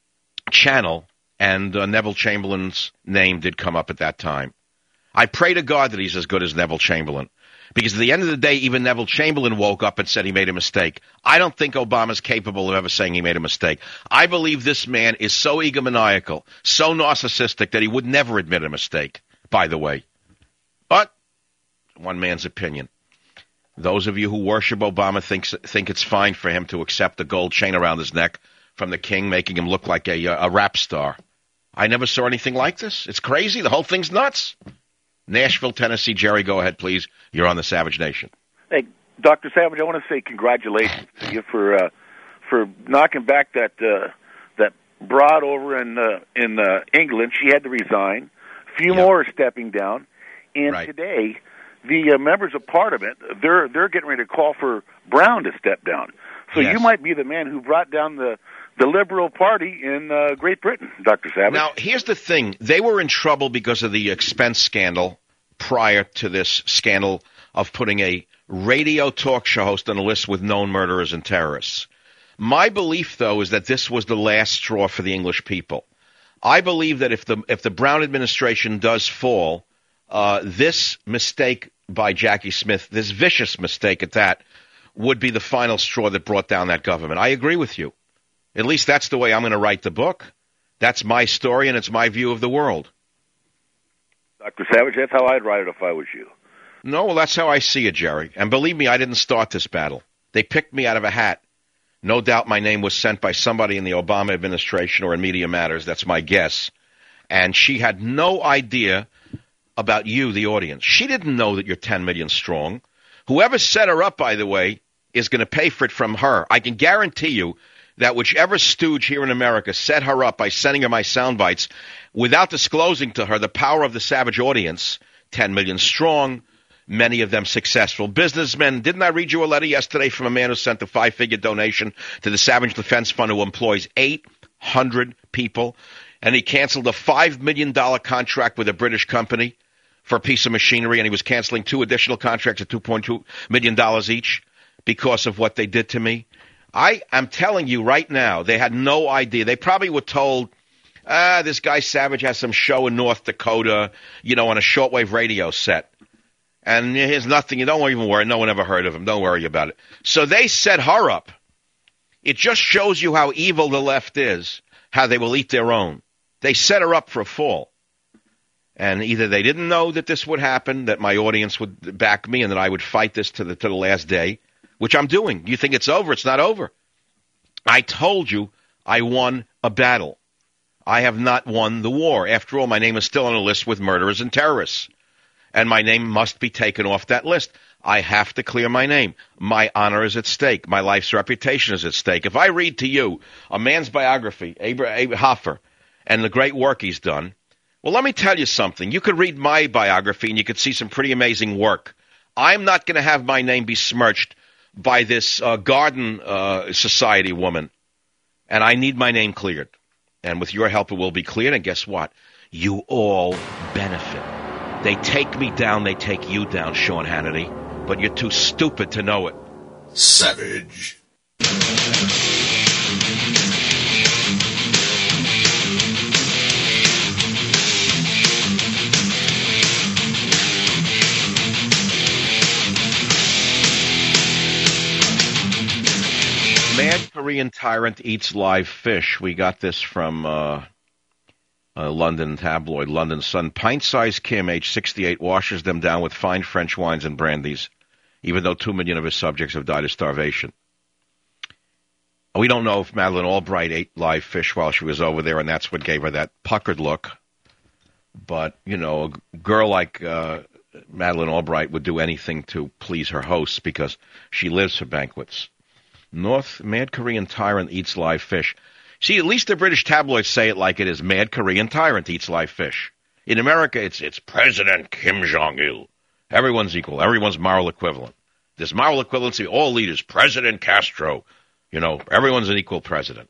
channel, and uh, Neville Chamberlain's name did come up at that time. I pray to God that he's as good as Neville Chamberlain, because at the end of the day, even Neville Chamberlain woke up and said he made a mistake. I don't think Obama's capable of ever saying he made a mistake. I believe this man is so egomaniacal, so narcissistic, that he would never admit a mistake, by the way. But one man's opinion. Those of you who worship Obama think, think it's fine for him to accept a gold chain around his neck from the king, making him look like a, a rap star. I never saw anything like this. It's crazy. The whole thing's nuts. Nashville, Tennessee. Jerry, go ahead, please. You're on the Savage Nation. Hey, Doctor Savage, I want to say congratulations to you for uh, for knocking back that uh, that broad over in uh, in uh, England. She had to resign. A few yep. more are stepping down, and right. today the uh, members of Parliament they're they're getting ready to call for Brown to step down. So yes. you might be the man who brought down the the Liberal Party in uh, Great Britain, Doctor Savage. Now, here's the thing. They were in trouble because of the expense scandal prior to this scandal of putting a radio talk show host on a list with known murderers and terrorists. My belief, though, is that this was the last straw for the English people. I believe that if the if the Brown administration does fall, uh, this mistake by Jackie Smith, this vicious mistake at that, would be the final straw that brought down that government. I agree with you. At least that's the way I'm going to write the book. That's my story, and it's my view of the world. Doctor Savage, that's how I'd write it if I was you. No, well, that's how I see it, Jerry. And believe me, I didn't start this battle. They picked me out of a hat. No doubt my name was sent by somebody in the Obama administration or in Media Matters. That's my guess. And she had no idea about you, the audience. She didn't know that you're ten million strong. Whoever set her up, by the way, is going to pay for it from her. I can guarantee you that whichever stooge here in America set her up by sending her my sound bites without disclosing to her the power of the Savage audience, ten million strong, many of them successful businessmen. Didn't I read you a letter yesterday from a man who sent a five-figure donation to the Savage Defense Fund who employs eight hundred people, and he canceled a five million dollars contract with a British company for a piece of machinery, and he was canceling two additional contracts at two point two million dollars each because of what they did to me? I am telling you right now, they had no idea. They probably were told, ah, this guy Savage has some show in North Dakota, you know, on a shortwave radio set. And here's nothing. You don't even worry. No one ever heard of him. Don't worry about it. So they set her up. It just shows you how evil the left is, how they will eat their own. They set her up for a fall. And either they didn't know that this would happen, that my audience would back me, and that I would fight this to the to the last day, which I'm doing. You think it's over? It's not over. I told you I won a battle. I have not won the war. After all, my name is still on a list with murderers and terrorists. And my name must be taken off that list. I have to clear my name. My honor is at stake. My life's reputation is at stake. If I read to you a man's biography, Abraham Hoffer, and the great work he's done, well, let me tell you something. You could read my biography and you could see some pretty amazing work. I'm not going to have my name besmirched by this uh, Garden uh, Society woman, and I need my name cleared. And with your help, it will be cleared, and guess what? you all benefit. They take me down, they take you down, Sean Hannity, but you're too stupid to know it. Savage. Mad Korean tyrant eats live fish. We got this from uh, a London tabloid, London Sun. Pint-sized Kim, age sixty-eight, washes them down with fine French wines and brandies, even though two million of his subjects have died of starvation. We don't know if Madeleine Albright ate live fish while she was over there, and that's what gave her that puckered look. But, you know, a girl like uh, Madeleine Albright would do anything to please her hosts because she lives for banquets. North Mad Korean tyrant eats live fish. See, at least the British tabloids say it like it is. Mad Korean tyrant eats live fish. In America, it's it's President Kim Jong-il. Everyone's equal. Everyone's moral equivalent. There's moral equivalency. All leaders. President Castro. You know, everyone's an equal president.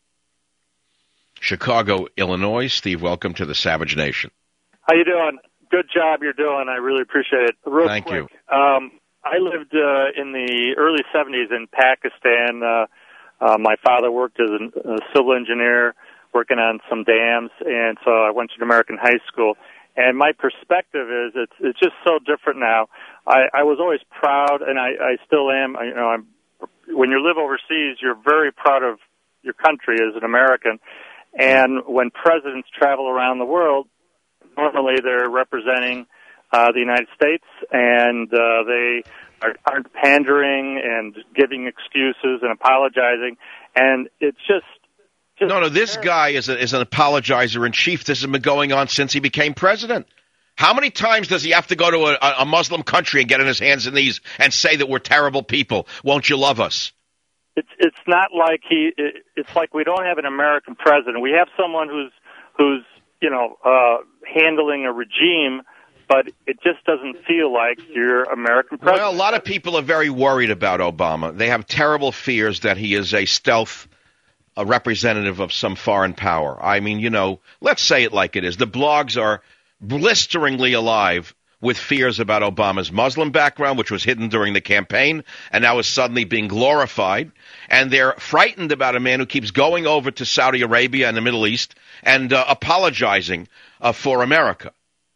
Chicago, Illinois. Steve, welcome to the Savage Nation. How you doing? Good job you're doing. I really appreciate it. Real Thank quick, you. Um, I lived uh, in the early seventies in Pakistan. Uh, uh, my father worked as a, a civil engineer working on some dams, and so I went to an American high school. And my perspective is it's it's just so different now. I, I was always proud, and I, I still am. I, you know, I'm, when you live overseas, you're very proud of your country as an American. And when presidents travel around the world, normally they're representing Uh, the United States, and uh, they are, aren't pandering and giving excuses and apologizing, and it's just, just no, no. This guy is a, is an apologizer in chief. This has been going on since he became president. How many times does he have to go to a, a Muslim country and get on his hands and knees and say that we're terrible people? Won't you love us? It's it's not like he. It, it's like we don't have an American president. We have someone who's who's you know uh, handling a regime. But it just doesn't feel like your American president. Well, a lot of people are very worried about Obama. They have terrible fears that he is a stealth a representative of some foreign power. I mean, you know, let's say it like it is. The blogs are blisteringly alive with fears about Obama's Muslim background, which was hidden during the campaign and now is suddenly being glorified. And they're frightened about a man who keeps going over to Saudi Arabia and the Middle East and uh, apologizing uh, for America.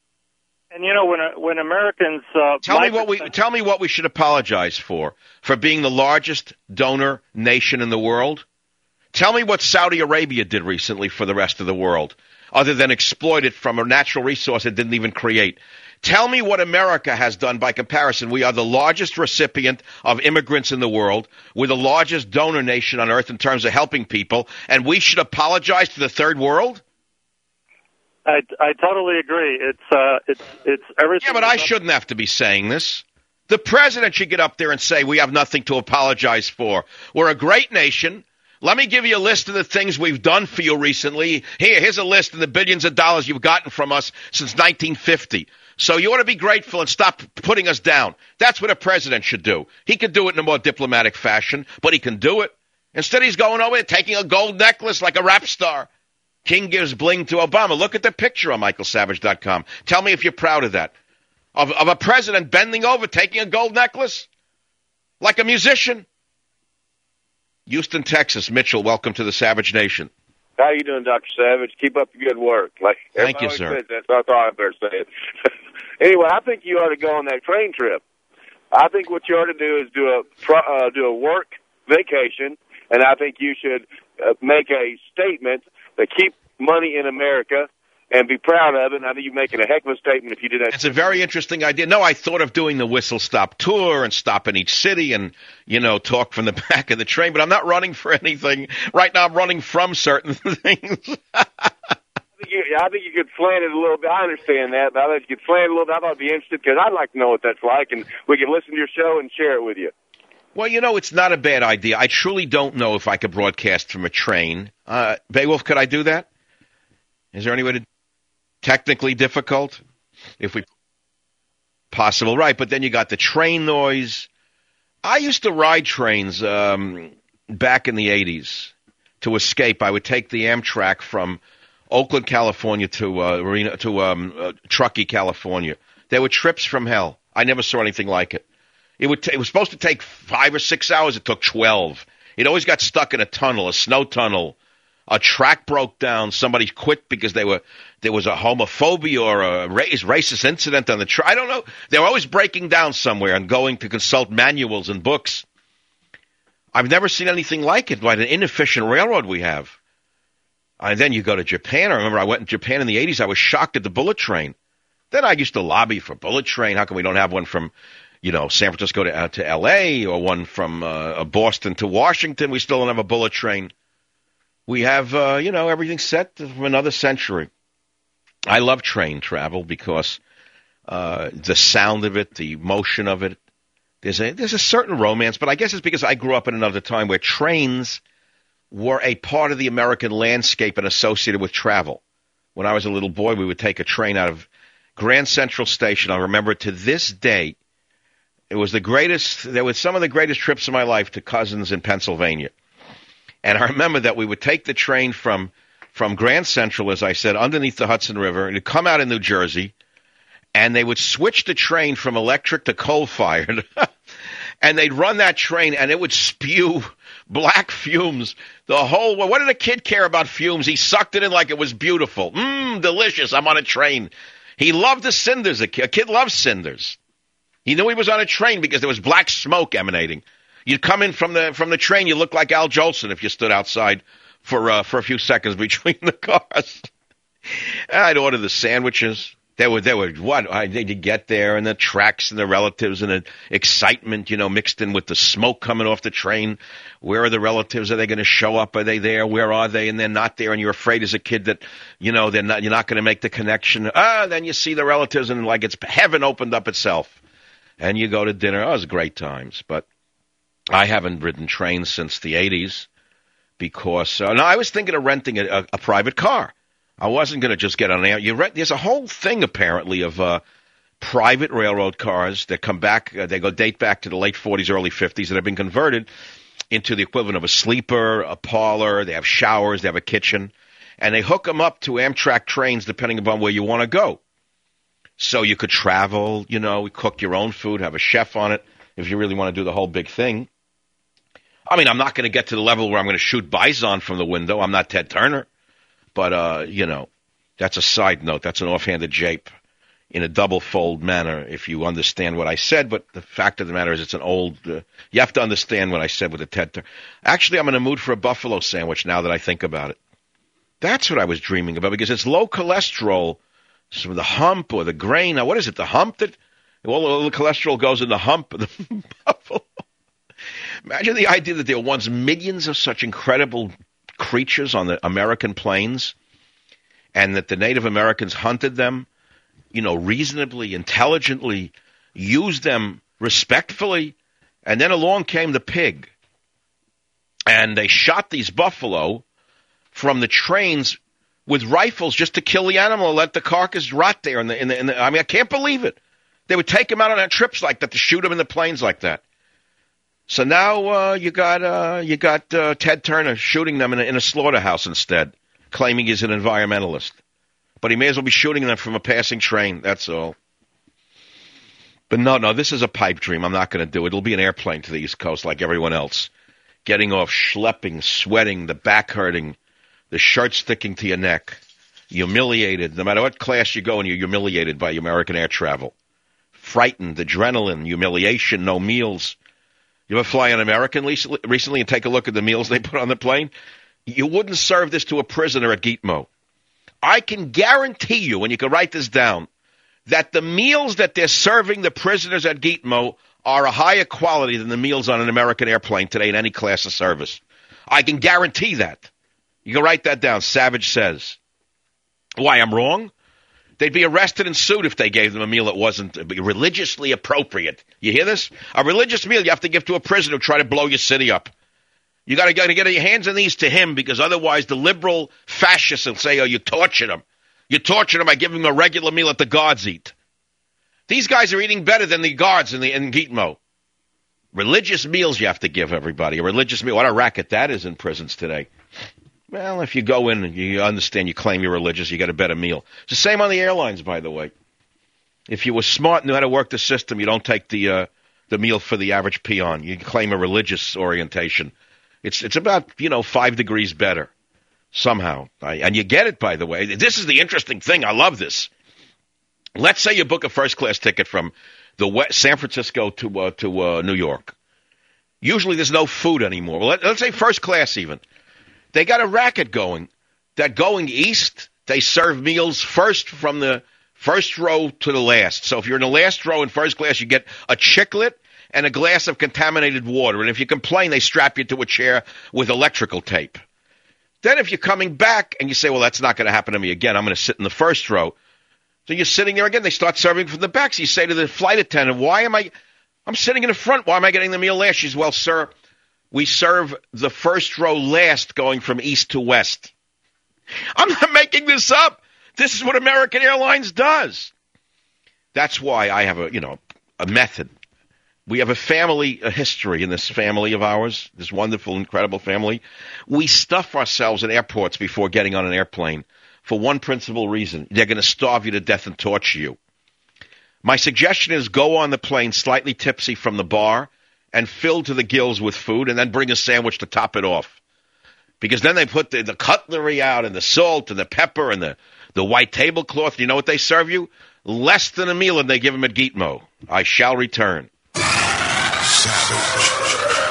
And you know, when uh, when Americans uh, tell me what we tell me what we should apologize for for being the largest donor nation in the world. Tell me what Saudi Arabia did recently for the rest of the world, other than exploit it from a natural resource it didn't even create. Tell me what America has done by comparison. We are the largest recipient of immigrants in the world. We're the largest donor nation on earth in terms of helping people, and we should apologize to the third world? I, I totally agree. It's uh, it's it's everything. Yeah, but I shouldn't have to be saying this. The president should get up there and say we have nothing to apologize for. We're a great nation. Let me give you a list of the things we've done for you recently. Here, here's a list of the billions of dollars you've gotten from us since nineteen fifty. So you ought to be grateful and stop putting us down. That's what a president should do. He could do it in a more diplomatic fashion, but he can do it. Instead, he's going over there taking a gold necklace like a rap star. King gives bling to Obama. Look at the picture on Michael Savage dot com. Tell me if you're proud of that. Of, of a president bending over, taking a gold necklace? Like a musician? Houston, Texas. Mitchell, welcome to the Savage Nation. How you doing, Doctor Savage? Keep up the good work. Like Thank you, sir. Says, that's what I thought I better say it. Anyway, I think you ought to go on that train trip. I think what you ought to do is do a uh, do a work vacation, and I think you should uh, make a statement that keep money in America and be proud of it. And I think you're making a heck of a statement if you did that. It's a very interesting idea. No, I thought of doing the Whistle Stop tour and stop in each city and, you know, talk from the back of the train, but I'm not running for anything. Right now I'm running from certain things. I, think you, I think you could slant it a little bit. I understand that, but I think you could slant it a little bit. I thought I'd be interested because I'd like to know what that's like, and we can listen to your show and share it with you. Well, you know, it's not a bad idea. I truly don't know if I could broadcast from a train. Uh, Beowulf, could I do that? Is there any way to... Technically difficult? If we... Possible, right. But then you got the train noise. I used to ride trains um, back in the eighties to escape. I would take the Amtrak from Oakland, California to uh, Marina, to um, uh, Truckee, California. There were trips from hell. I never saw anything like it. It would t- it was supposed to take five or six hours. It took twelve. It always got stuck in a tunnel, a snow tunnel. A track broke down. Somebody quit because they were there was a homophobia or a race, racist incident on the track. I don't know. They were always breaking down somewhere and going to consult manuals and books. I've never seen anything like it. What an inefficient railroad we have. And then you go to Japan. I remember I went in Japan in the eighties. I was shocked at the bullet train. Then I used to lobby for bullet train. How come we don't have one from, you know, San Francisco to, uh, to L A or one from uh, Boston to Washington? We still don't have a bullet train. We have, uh, you know, everything set from another century. I love train travel because uh, the sound of it, the motion of it, there's a there's a certain romance. But I guess it's because I grew up in another time where trains were a part of the American landscape and associated with travel. When I was a little boy, we would take a train out of Grand Central Station. I remember to this day, it was the greatest, there was some of the greatest trips of my life to cousins in Pennsylvania. And I remember that we would take the train from from Grand Central, as I said, underneath the Hudson River, and it'd come out in New Jersey, and they would switch the train from electric to coal-fired, and they'd run that train, and it would spew black fumes the whole way. What did a kid care about fumes? He sucked it in like it was beautiful. Mmm, delicious, I'm on a train. He loved the cinders. A kid, a kid loves cinders. He knew he was on a train because there was black smoke emanating. You'd come in from the from the train, you looked like Al Jolson if you stood outside for uh, for a few seconds between the cars. I'd order the sandwiches. There were there were what I did get there, and the tracks and the relatives and the excitement, you know, mixed in with the smoke coming off the train. Where are the relatives? Are they going to show up? Are they there? Where are they? And they're not there, and you're afraid as a kid that, you know, they're not. You're not going to make the connection. Ah, then you see the relatives, and like it's heaven opened up itself, and you go to dinner. Oh, it was great times, but I haven't ridden trains since the eighties because uh, no, I was thinking of renting a, a, a private car. I wasn't going to just get on air. You rent, there's a whole thing apparently of uh, private railroad cars that come back. Uh, they go date back to the late forties, early fifties that have been converted into the equivalent of a sleeper, a parlor. They have showers. They have a kitchen, and they hook them up to Amtrak trains depending upon where you want to go. So you could travel. You know, cook your own food, have a chef on it if you really want to do the whole big thing. I mean, I'm not going to get to the level where I'm going to shoot bison from the window. I'm not Ted Turner. But, uh, you know, that's a side note. That's an offhanded jape in a double-fold manner, if you understand what I said. But the fact of the matter is it's an old uh, – you have to understand what I said with the Ted Turner. Actually, I'm in a mood for a buffalo sandwich now that I think about it. That's what I was dreaming about because it's low cholesterol. So the hump or the grain. Now, what is it, the hump that – all the cholesterol goes in the hump of the buffalo. Imagine the idea that there were once millions of such incredible – creatures on the American plains, and that the Native Americans hunted them, you know, reasonably, intelligently, used them respectfully, and then along came the pig, and they shot these buffalo from the trains with rifles just to kill the animal and let the carcass rot there. In the, in the, in the, I mean, I can't believe it. They would take them out on trips like that to shoot them in the plains like that. So now uh, you got uh, you got uh, Ted Turner shooting them in a, in a slaughterhouse instead, claiming he's an environmentalist. But he may as well be shooting them from a passing train, that's all. But no, no, this is a pipe dream. I'm not going to do it. It'll be an airplane to the East Coast like everyone else. Getting off, schlepping, sweating, the back hurting, the shirt sticking to your neck, humiliated. No matter what class you go in, you're humiliated by American air travel. Frightened, adrenaline, humiliation, no meals. You ever fly on American recently and take a look at the meals they put on the plane? You wouldn't serve this to a prisoner at Gitmo. I can guarantee you, and you can write this down, that the meals that they're serving the prisoners at Gitmo are a higher quality than the meals on an American airplane today in any class of service. I can guarantee that. You can write that down. Savage says. Why, I'm wrong? They'd be arrested and sued if they gave them a meal that wasn't religiously appropriate. You hear this? A religious meal you have to give to a prisoner who try to blow your city up. You got to get your hands and knees to him because otherwise the liberal fascists will say, oh, you tortured him. You tortured him by giving him a regular meal that the guards eat. These guys are eating better than the guards in, the, in Gitmo. Religious meals you have to give everybody. A religious meal. What a racket that is in prisons today. Well, if you go in and you understand, you claim you're religious, you get a better meal. It's the same on the airlines, by the way. If you were smart and knew how to work the system, you don't take the uh, the meal for the average peon. You claim a religious orientation. It's it's about, you know, five degrees better somehow. I, and you get it, by the way. This is the interesting thing. I love this. Let's say you book a first-class ticket from the West, San Francisco to uh, to uh, New York. Usually there's no food anymore. Well, let, let's say first class even. They got a racket going that going east, they serve meals first from the first row to the last. So if you're in the last row in first class, you get a chiclet and a glass of contaminated water. And if you complain, they strap you to a chair with electrical tape. Then if you're coming back and you say, well, that's not going to happen to me again, I'm going to sit in the first row. So you're sitting there again. They start serving from the back. So you say to the flight attendant, why am I, I'm sitting in the front. Why am I getting the meal last? She says, well, sir, we serve the first row last going from east to west. I'm not making this up. This is what American Airlines does. That's why I have a, you know, a method. We have a family, a history in this family of ours, this wonderful, incredible family. We stuff ourselves in airports before getting on an airplane for one principal reason. They're going to starve you to death and torture you. My suggestion is go on the plane slightly tipsy from the bar and fill to the gills with food, and then bring a sandwich to top it off. Because then they put the, the cutlery out, and the salt, and the pepper, and the, the white tablecloth. You know what they serve you? Less than a meal, and they give them at Gitmo. I shall return. Savage.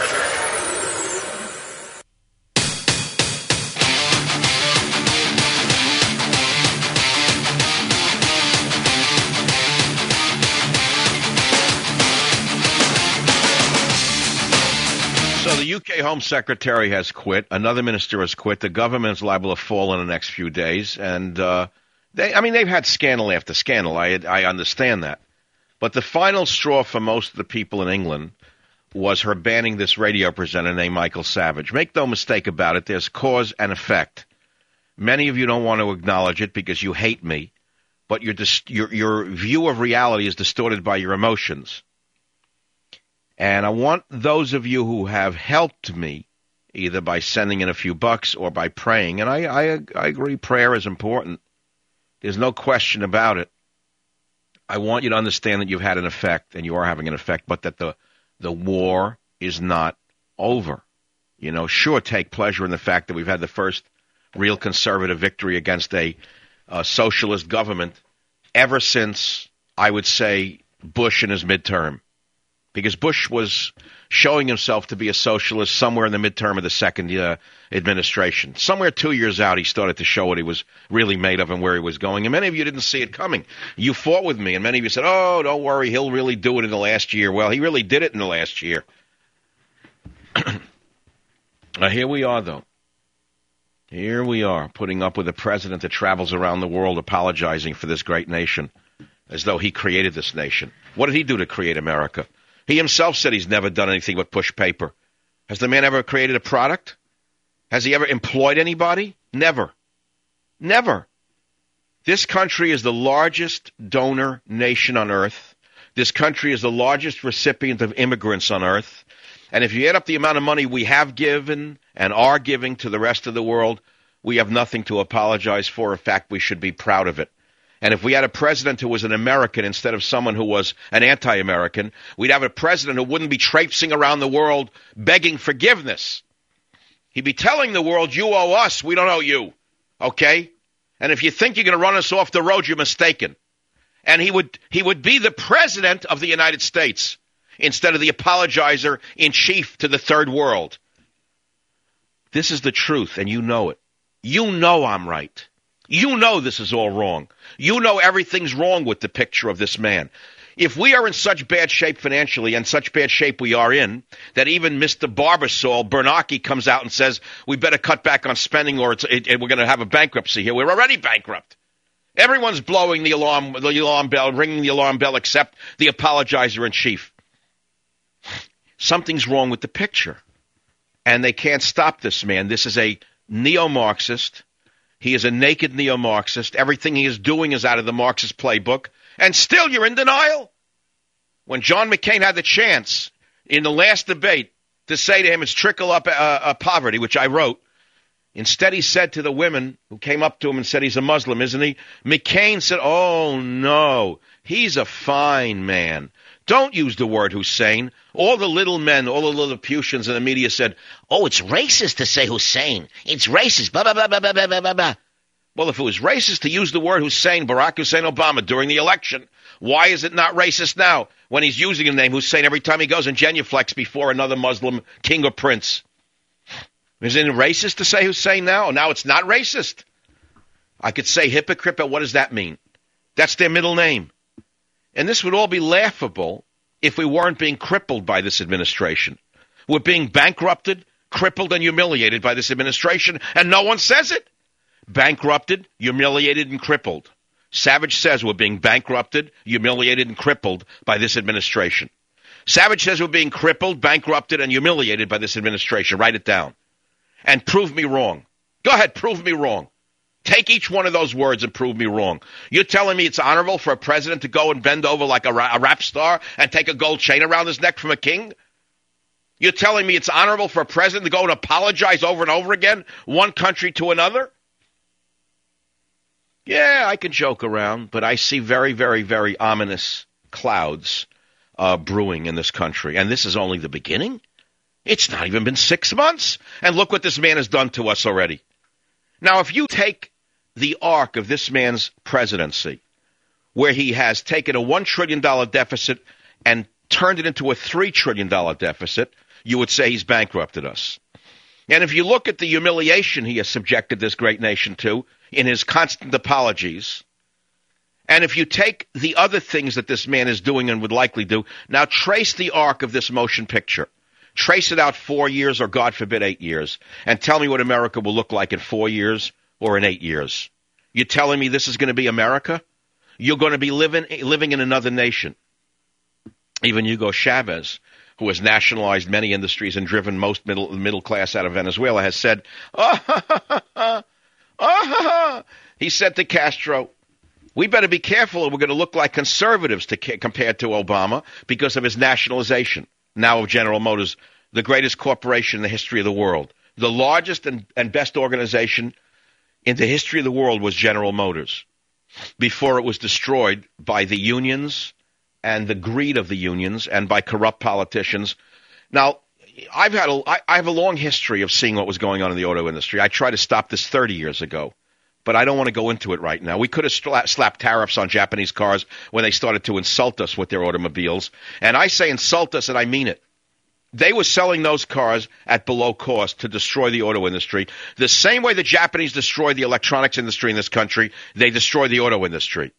So the U K Home Secretary has quit. Another minister has quit. The government is liable to fall in the next few days. And, uh, they, I mean, they've had scandal after scandal. I, I understand that. But the final straw for most of the people in England was her banning this radio presenter named Michael Savage. Make no mistake about it. There's cause and effect. Many of you don't want to acknowledge it because you hate me. But your, your, your view of reality is distorted by your emotions. And I want those of you who have helped me, either by sending in a few bucks or by praying, and I, I, I agree prayer is important. There's no question about it. I want you to understand that you've had an effect, and you are having an effect, but that the, the war is not over. You know, sure, take pleasure in the fact that we've had the first real conservative victory against a, a socialist government ever since, I would say, Bush in his midterm. Because Bush was showing himself to be a socialist somewhere in the midterm of the second uh, administration. Somewhere two years out, he started to show what he was really made of and where he was going. And many of you didn't see it coming. You fought with me, and many of you said, oh, don't worry, he'll really do it in the last year. Well, he really did it in the last year. Now, here we are, though. Here we are, putting up with a president that travels around the world apologizing for this great nation, as though he created this nation. What did he do to create America? He himself said he's never done anything but push paper. Has the man ever created a product? Has he ever employed anybody? Never. Never. This country is the largest donor nation on earth. This country is the largest recipient of immigrants on earth. And if you add up the amount of money we have given and are giving to the rest of the world, we have nothing to apologize for. In fact, we should be proud of it. And if we had a president who was an American instead of someone who was an anti-American, we'd have a president who wouldn't be traipsing around the world begging forgiveness. He'd be telling the world, you owe us, we don't owe you. Okay? And if you think you're going to run us off the road, you're mistaken. And he would he would be the president of the United States instead of the apologizer in chief to the third world. This is the truth, and you know it. You know I'm right. You know this is all wrong. You know everything's wrong with the picture of this man. If we are in such bad shape financially, and such bad shape we are in, that even Mister Barbasol, Bernanke, comes out and says, we better cut back on spending or it's, it, it, we're going to have a bankruptcy here. We're already bankrupt. Everyone's blowing the alarm, the alarm bell, ringing the alarm bell, except the apologizer in chief. Something's wrong with the picture. And they can't stop this man. This is a neo-Marxist. He is a naked neo-Marxist. Everything he is doing is out of the Marxist playbook. And still you're in denial. When John McCain had the chance in the last debate to say to him it's trickle-up uh, uh, poverty, which I wrote, Instead, he said to the women who came up to him and said, he's a Muslim, isn't he? McCain said, oh, no, he's a fine man. Don't use the word Hussein. All the little men, all the Lilliputians in the media said, oh, it's racist to say Hussein. It's racist, blah, blah, blah, blah, blah, blah, blah, blah. Well, if it was racist to use the word Hussein, Barack Hussein Obama, during the election, why is it not racist now when he's using the name Hussein every time he goes and genuflects before another Muslim king or prince? Isn't it racist to say Hussein now? Now it's not racist. I could say hypocrite, but what does that mean? That's their middle name. And this would all be laughable if we weren't being crippled by this administration. We're being bankrupted, crippled, and humiliated by this administration, and no one says it. Bankrupted, humiliated, and crippled. Savage says we're being bankrupted, humiliated, and crippled by this administration. Savage says we're being crippled, bankrupted, and humiliated by this administration. Write it down. And prove me wrong. Go ahead, prove me wrong. Take each one of those words and prove me wrong. You're telling me it's honorable for a president to go and bend over like a, ra- a rap star and take a gold chain around his neck from a king? You're telling me it's honorable for a president to go and apologize over and over again, one country to another? Yeah, I can joke around, but I see very, very, very ominous clouds uh, brewing in this country. And this is only the beginning. It's not even been six months. And look what this man has done to us already. Now, if you take the arc of this man's presidency, where he has taken a one trillion dollars deficit and turned it into a three trillion dollars deficit, you would say he's bankrupted us. And if you look at the humiliation he has subjected this great nation to in his constant apologies, and if you take the other things that this man is doing and would likely do, now trace the arc of this motion picture. Trace it out four years or, God forbid, eight years, and tell me what America will look like in four years or in eight years. You're telling me this is going to be America? You're going to be living living in another nation. Even Hugo Chavez, who has nationalized many industries and driven most middle middle class out of Venezuela, has said, oh, ha, ha, ha, ha, oh, ha, ha. He said to Castro, we better be careful or we're going to look like conservatives to, compared to Obama because of his nationalization. Now of General Motors, the greatest corporation in the history of the world. The largest and, and best organization in the history of the world was General Motors before it was destroyed by the unions and the greed of the unions and by corrupt politicians. Now, I've had a, I, I have a long history of seeing what was going on in the auto industry. I tried to stop this thirty years ago, but I don't want to go into it right now. We could have sla- slapped tariffs on Japanese cars when they started to insult us with their automobiles. And I say insult us, and I mean it. They were selling those cars at below cost to destroy the auto industry. The same way the Japanese destroyed the electronics industry in this country, they destroyed the auto industry.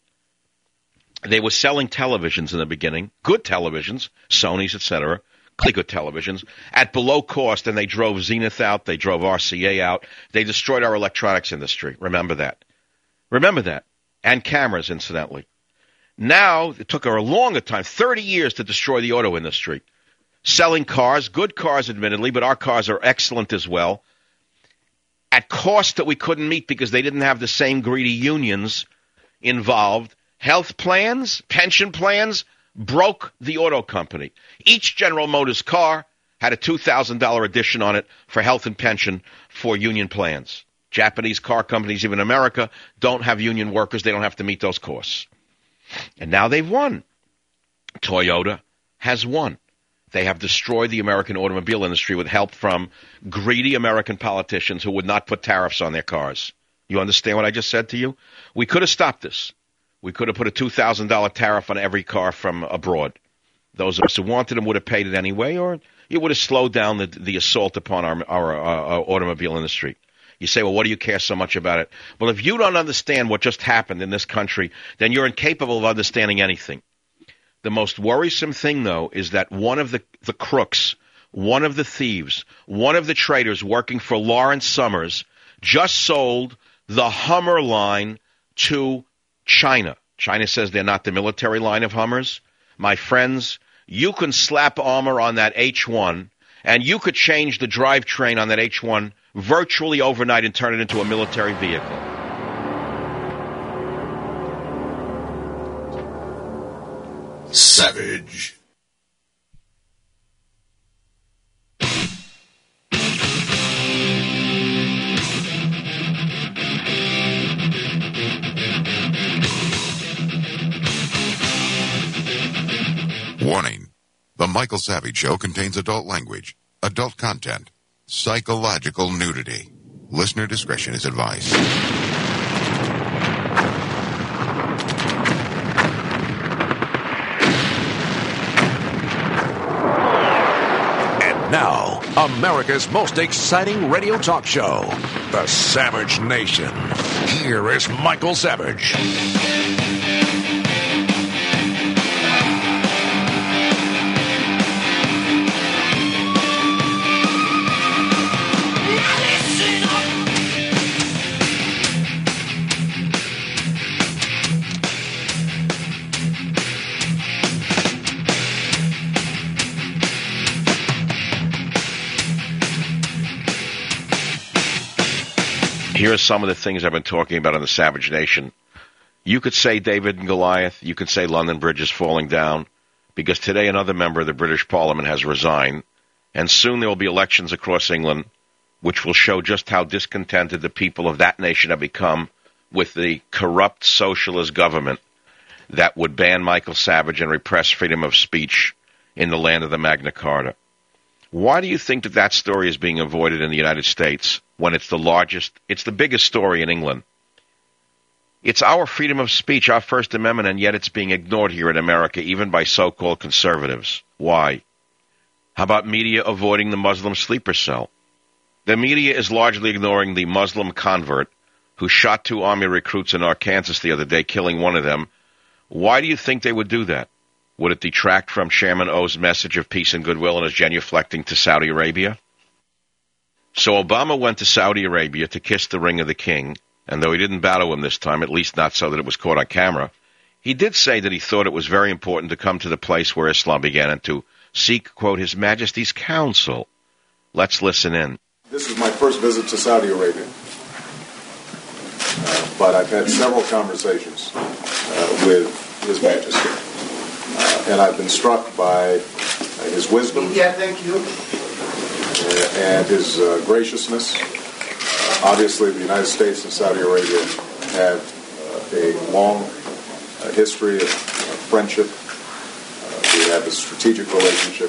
They were selling televisions in the beginning, good televisions, Sony's, et cetera, good televisions, at below cost, and they drove Zenith out, they drove R C A out, they destroyed our electronics industry. Remember that. Remember that. And cameras, incidentally. Now, it took a longer time, thirty years to destroy the auto industry. Selling cars, good cars admittedly, but our cars are excellent as well, at cost that we couldn't meet because they didn't have the same greedy unions involved. Health plans, pension plans, broke the auto company. Each General Motors car had a two thousand dollars addition on it for health and pension for union plans. Japanese car companies, even America, don't have union workers. They don't have to meet those costs. And now they've won. Toyota has won. They have destroyed the American automobile industry with help from greedy American politicians who would not put tariffs on their cars. You understand what I just said to you? We could have stopped this. We could have put a two thousand dollars tariff on every car from abroad. Those of us who wanted them would have paid it anyway, or it would have slowed down the, the assault upon our, our, our automobile industry. You say, well, what do you care so much about it? Well, if you don't understand what just happened in this country, then you're incapable of understanding anything. The most worrisome thing, though, is that one of the, the crooks, one of the thieves, one of the traitors working for Lawrence Summers just sold the Hummer line to China. China says they're not the military line of Hummers. My friends, you can slap armor on that H one, and you could change the drivetrain on that H one virtually overnight and turn it into a military vehicle. Savage. Warning. The Michael Savage Show contains adult language, adult content, psychological nudity. Listener discretion is advised. And now, America's most exciting radio talk show, The Savage Nation. Here is Michael Savage. Here are some of the things I've been talking about on the Savage Nation. You could say David and Goliath. You could say London Bridge is falling down, because today another member of the British Parliament has resigned, and soon there will be elections across England, which will show just how discontented the people of that nation have become with the corrupt socialist government that would ban Michael Savage and repress freedom of speech in the land of the Magna Carta. Why do you think that that story is being avoided in the United States when it's the largest, it's the biggest story in England? It's our freedom of speech, our First Amendment, and yet it's being ignored here in America, even by so-called conservatives. Why? How about media avoiding the Muslim sleeper cell? The media is largely ignoring the Muslim convert who shot two Army recruits in Arkansas the other day, killing one of them. Why do you think they would do that? Would it detract from Chairman O's message of peace and goodwill and his genuflecting to Saudi Arabia? So Obama went to Saudi Arabia to kiss the ring of the king, and though he didn't bow to him this time, at least not so that it was caught on camera, he did say that he thought it was very important to come to the place where Islam began and to seek, quote, His Majesty's counsel. Let's listen in. This is my first visit to Saudi Arabia, uh, but I've had several conversations uh, with His Majesty. Uh, and I've been struck by uh, his wisdom. Yeah, thank you. Uh, and his uh, graciousness. Uh, obviously, the United States and Saudi Arabia have uh, a long uh, history of uh, friendship. Uh, we have a strategic relationship.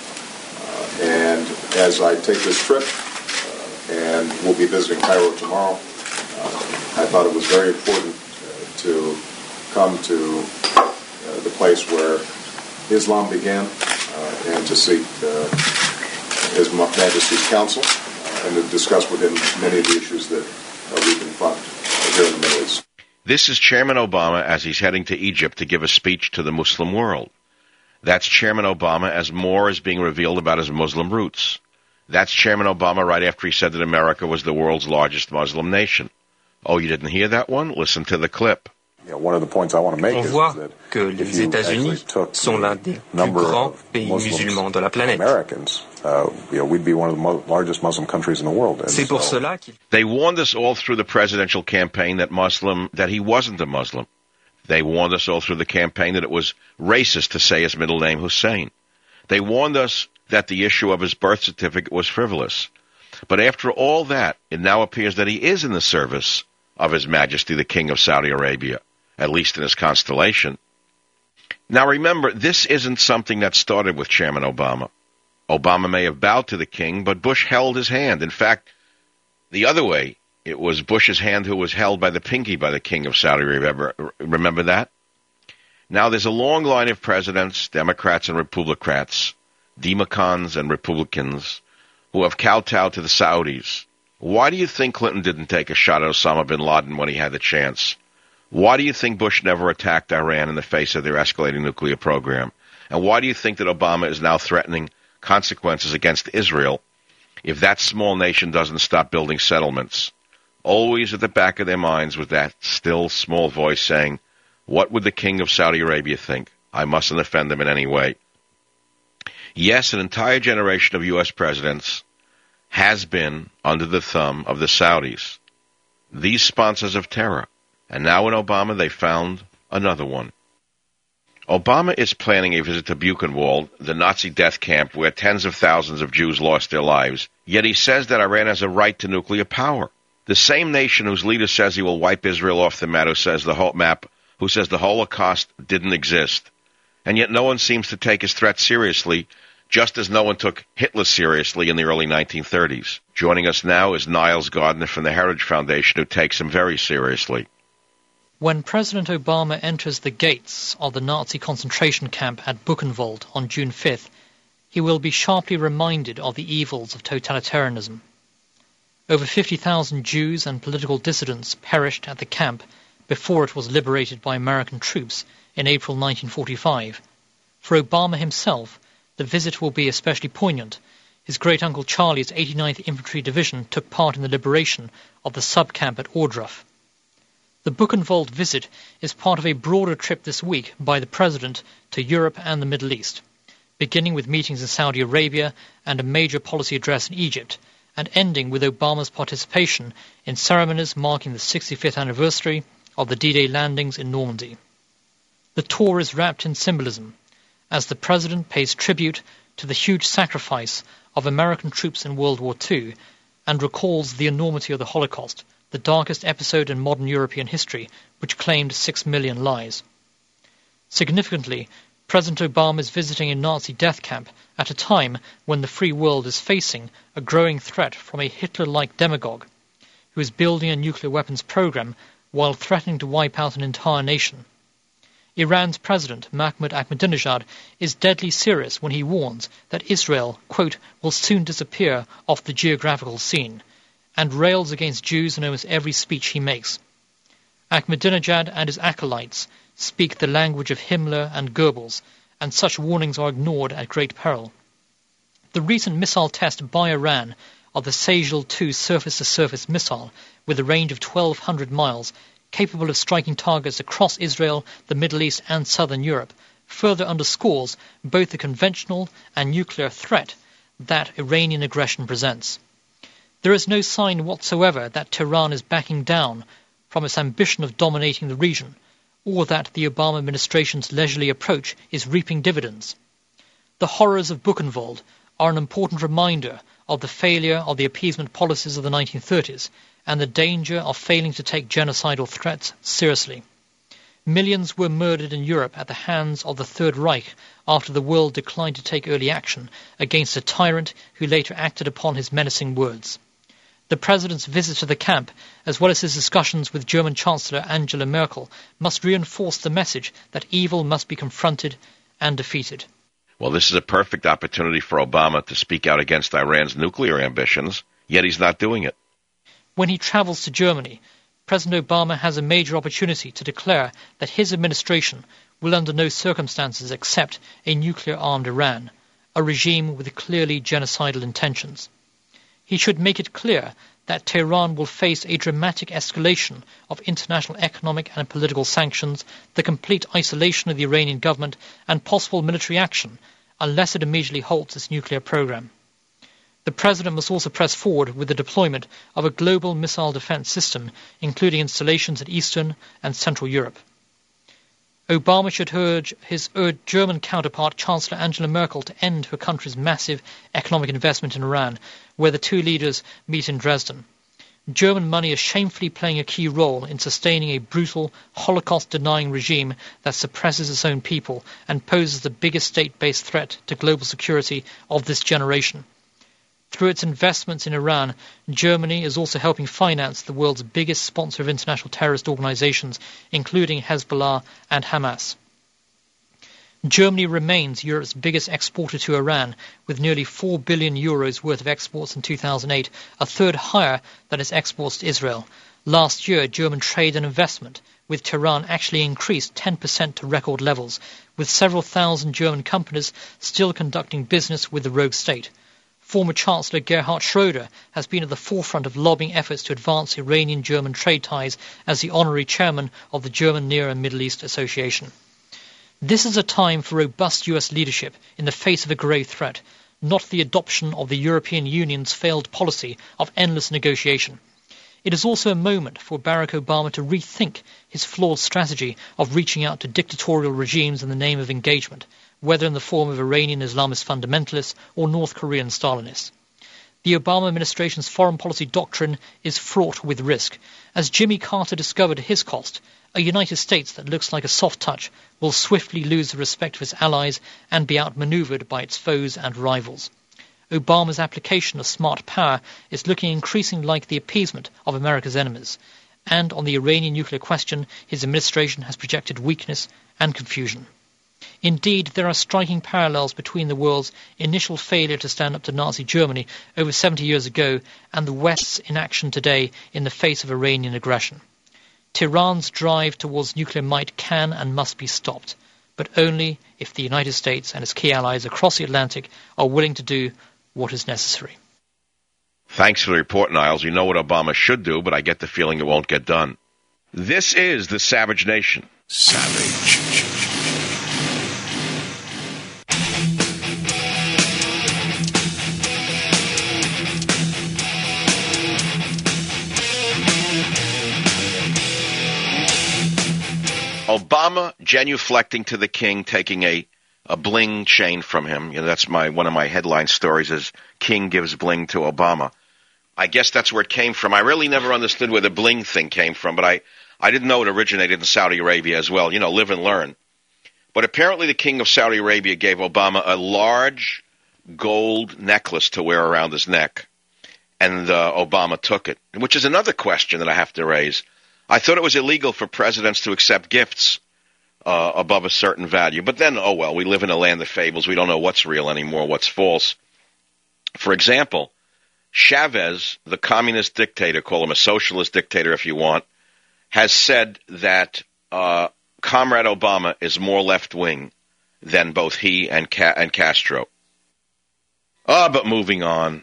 Uh, and as I take this trip, uh, and we'll be visiting Cairo tomorrow, uh, I thought it was very important uh, to come to Uh, the place where Islam began, uh, and to seek uh, His Majesty's counsel, uh, and to discuss with him many of the issues that uh, we confront uh, here in the Middle East. This is Chairman Obama as he's heading to Egypt to give a speech to the Muslim world. That's Chairman Obama as more is being revealed about his Muslim roots. That's Chairman Obama right after he said that America was the world's largest Muslim nation. Oh, you didn't hear that one? Listen to the clip. Yeah, one of the points I want to make On is voit that que les États-Unis sont l'un des plus grands pays musulmans de la planète. Americans, uh, you know, we'd be one of the mo- largest Muslim countries in the world. C'est pour cela qu'il... They warned us all through the presidential campaign that Muslim, that he wasn't a Muslim. They warned us all through the campaign that it was racist to say his middle name Hussein. They warned us that the issue of his birth certificate was frivolous. But after all that, it now appears that he is in the service of His Majesty the King of Saudi Arabia, at least in his constellation. Now remember, this isn't something that started with Chairman Obama. Obama may have bowed to the king, but Bush held his hand. In fact, the other way, it was Bush's hand who was held by the pinky by the King of Saudi Arabia. Remember that? Now there's a long line of presidents, Democrats and Republicans, Democons and Republicans, who have kowtowed to the Saudis. Why do you think Clinton didn't take a shot at Osama bin Laden when he had the chance? Why do you think Bush never attacked Iran in the face of their escalating nuclear program? And why do you think that Obama is now threatening consequences against Israel if that small nation doesn't stop building settlements? Always at the back of their minds was that still small voice saying, what would the King of Saudi Arabia think? I mustn't offend him in any way. Yes, an entire generation of U S presidents has been under the thumb of the Saudis, these sponsors of terror. And now in Obama, they found another one. Obama is planning a visit to Buchenwald, the Nazi death camp where tens of thousands of Jews lost their lives, yet he says that Iran has a right to nuclear power. The same nation whose leader says he will wipe Israel off the map, who says the whole map, who says the Holocaust didn't exist, And yet no one seems to take his threat seriously, just as no one took Hitler seriously in the early nineteen thirties. Joining us now is Niles Gardner from the Heritage Foundation, who takes him very seriously. When President Obama enters the gates of the Nazi concentration camp at Buchenwald on June fifth, he will be sharply reminded of the evils of totalitarianism. Over fifty thousand Jews and political dissidents perished at the camp before it was liberated by American troops in April nineteen forty-five. For Obama himself, the visit will be especially poignant. His great-uncle Charlie's eighty-ninth Infantry Division took part in the liberation of the sub-camp at Ohrdruf. The Buchenwald visit is part of a broader trip this week by the President to Europe and the Middle East, beginning with meetings in Saudi Arabia and a major policy address in Egypt, and ending with Obama's participation in ceremonies marking the sixty-fifth anniversary of the D-Day landings in Normandy. The tour is wrapped in symbolism, as the President pays tribute to the huge sacrifice of American troops in World War Two and recalls the enormity of the Holocaust, the darkest episode in modern European history, which claimed six million lives. Significantly, President Obama is visiting a Nazi death camp at a time when the free world is facing a growing threat from a Hitler-like demagogue who is building a nuclear weapons program while threatening to wipe out an entire nation. Iran's President, Mahmoud Ahmadinejad, is deadly serious when he warns that Israel, quote, will soon disappear off the geographical scene, and rails against Jews in almost every speech he makes. Ahmadinejad and his acolytes speak the language of Himmler and Goebbels, and such warnings are ignored at great peril. The recent missile test by Iran of the Sejal two surface-to-surface missile with a range of twelve hundred miles, capable of striking targets across Israel, the Middle East and southern Europe, further underscores both the conventional and nuclear threat that Iranian aggression presents. There is no sign whatsoever that Tehran is backing down from its ambition of dominating the region, or that the Obama administration's leisurely approach is reaping dividends. The horrors of Buchenwald are an important reminder of the failure of the appeasement policies of the nineteen thirties and the danger of failing to take genocidal threats seriously. Millions were murdered in Europe at the hands of the Third Reich after the world declined to take early action against a tyrant who later acted upon his menacing words. The President's visit to the camp, as well as his discussions with German Chancellor Angela Merkel, must reinforce the message that evil must be confronted and defeated. Well, this is a perfect opportunity for Obama to speak out against Iran's nuclear ambitions, yet he's not doing it. When he travels to Germany, President Obama has a major opportunity to declare that his administration will under no circumstances accept a nuclear-armed Iran, a regime with clearly genocidal intentions. He should make it clear that Tehran will face a dramatic escalation of international economic and political sanctions, the complete isolation of the Iranian government, and possible military action unless it immediately halts its nuclear program. The President must also press forward with the deployment of a global missile defense system, including installations in Eastern and Central Europe. Obama should urge his German counterpart, Chancellor Angela Merkel, to end her country's massive economic investment in Iran, where the two leaders meet in Dresden. German money is shamefully playing a key role in sustaining a brutal, Holocaust-denying regime that suppresses its own people and poses the biggest state-based threat to global security of this generation. Through its investments in Iran, Germany is also helping finance the world's biggest sponsor of international terrorist organizations, including Hezbollah and Hamas. Germany remains Europe's biggest exporter to Iran, with nearly four billion euros worth of exports in two thousand eight, a third higher than its exports to Israel. Last year, German trade and investment with Tehran actually increased ten percent to record levels, with several thousand German companies still conducting business with the rogue state. Former Chancellor Gerhard Schroeder has been at the forefront of lobbying efforts to advance Iranian-German trade ties as the honorary chairman of the German Near and Middle East Association. This is a time for robust U S leadership in the face of a grave threat, not the adoption of the European Union's failed policy of endless negotiation. It is also a moment for Barack Obama to rethink his flawed strategy of reaching out to dictatorial regimes in the name of engagement, whether in the form of Iranian Islamist fundamentalists or North Korean Stalinists. The Obama administration's foreign policy doctrine is fraught with risk. As Jimmy Carter discovered at his cost, A United States that looks like a soft touch will swiftly lose the respect of its allies and be outmaneuvered by its foes and rivals. Obama's application of smart power is looking increasingly like the appeasement of America's enemies. And on the Iranian nuclear question, his administration has projected weakness and confusion. Indeed, there are striking parallels between the world's initial failure to stand up to Nazi Germany over seventy years ago and the West's inaction today in the face of Iranian aggression. Tehran's drive towards nuclear might can and must be stopped, but only if the United States and its key allies across the Atlantic are willing to do what is necessary. Thanks for the report, Niles. You know what Obama should do, but I get the feeling it won't get done. This is the Savage Nation. Savage. Obama genuflecting to the king, taking a, a bling chain from him. You know, that's my one of my headline stories is King gives bling to Obama. I guess that's where it came from. I really never understood where the bling thing came from, but I, I didn't know it originated in Saudi Arabia as well. You know, live and learn. But apparently the king of Saudi Arabia gave Obama a large gold necklace to wear around his neck, and uh, Obama took it, which is another question that I have to raise. I thought it was illegal for presidents to accept gifts uh, above a certain value. But then, oh well, we live in a land of fables. We don't know what's real anymore, what's false. For example, Chavez, the communist dictator, call him a socialist dictator if you want, has said that uh, Comrade Obama is more left-wing than both he and, Ca- and Castro. Ah, oh, but moving on.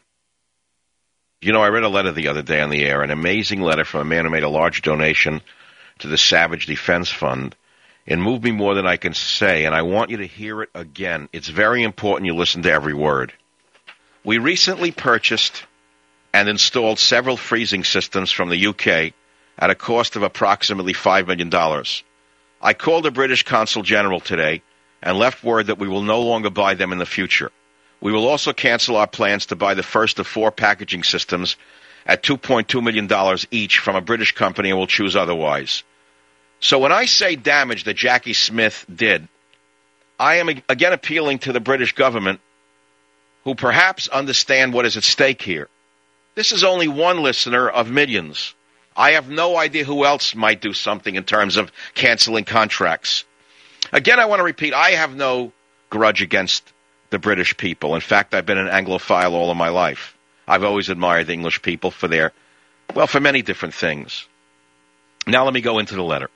You know, I read a letter the other day on the air, an amazing letter from a man who made a large donation to the Savage Defense Fund. It moved me more than I can say, and I want you to hear it again. It's very important you listen to every word. We recently purchased and installed several freezing systems from the U K at a cost of approximately five million dollars. I called the British Consul General today and left word that we will no longer buy them in the future. We will also cancel our plans to buy the first of four packaging systems at two point two million dollars each from a British company and will choose otherwise. So when I say damage that Jackie Smith did, I am again appealing to the British government who perhaps understand what is at stake here. This is only one listener of millions. I have no idea who else might do something in terms of canceling contracts. Again, I want to repeat, I have no grudge against the British people. In fact, I've been an Anglophile all of my life. I've always admired the English people for their, well, for many different things. Now let me go into the letter.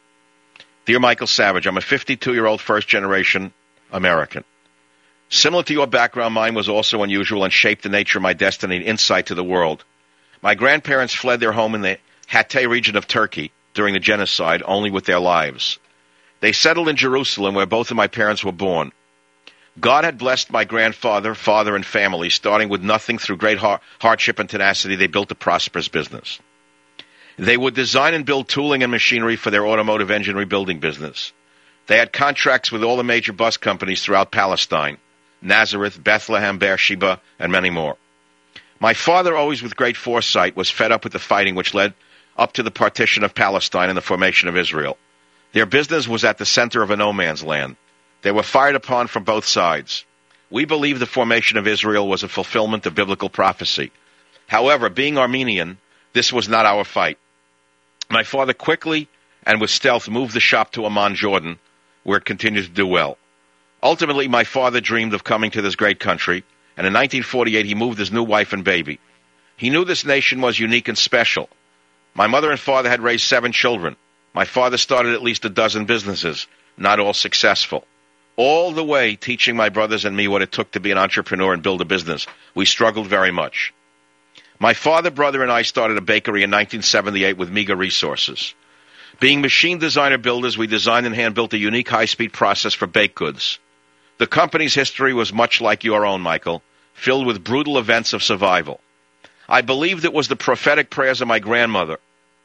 Dear Michael Savage, I'm a fifty-two-year-old first-generation American. Similar to your background, mine was also unusual and shaped the nature of my destiny and insight to the world. My grandparents fled their home in the Hatay region of Turkey during the genocide only with their lives. They settled in Jerusalem, where both of my parents were born. God had blessed my grandfather, father, and family. Starting with nothing through great har- hardship and tenacity, they built a prosperous business. They would design and build tooling and machinery for their automotive engine rebuilding business. They had contracts with all the major bus companies throughout Palestine, Nazareth, Bethlehem, Beersheba, and many more. My father, always with great foresight, was fed up with the fighting which led up to the partition of Palestine and the formation of Israel. Their business was at the center of a no man's land. They were fired upon from both sides. We believe the formation of Israel was a fulfillment of biblical prophecy. However, being Armenian, this was not our fight. My father quickly and with stealth moved the shop to Amman, Jordan, where it continued to do well. Ultimately, my father dreamed of coming to this great country, and in nineteen forty-eight he moved his new wife and baby. He knew this nation was unique and special. My mother and father had raised seven children. My father started at least a dozen businesses, not all successful. All the way teaching my brothers and me what it took to be an entrepreneur and build a business. We struggled very much. My father, brother, and I started a bakery in nineteen seventy-eight with meager resources. Being machine designer builders, we designed and hand-built a unique high-speed process for baked goods. The company's history was much like your own, Michael, filled with brutal events of survival. I believed it was the prophetic prayers of my grandmother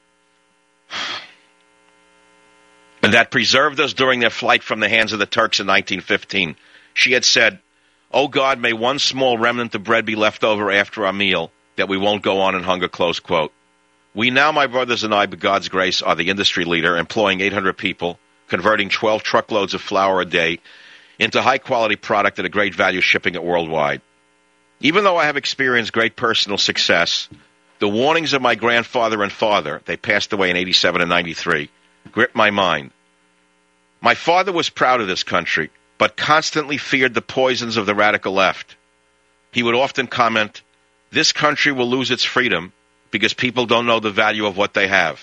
and that preserved us during their flight from the hands of the Turks in nineteen fifteen. She had said, "Oh God, may one small remnant of bread be left over after our meal, that we won't go on in hunger," close quote. We now, my brothers and I, by God's grace, are the industry leader, employing eight hundred people, converting twelve truckloads of flour a day into high-quality product at a great value, shipping it worldwide. Even though I have experienced great personal success, the warnings of my grandfather and father, they passed away in eighty-seven and ninety-three, gripped my mind. My father was proud of this country, but constantly feared the poisons of the radical left. He would often comment, "This country will lose its freedom because people don't know the value of what they have."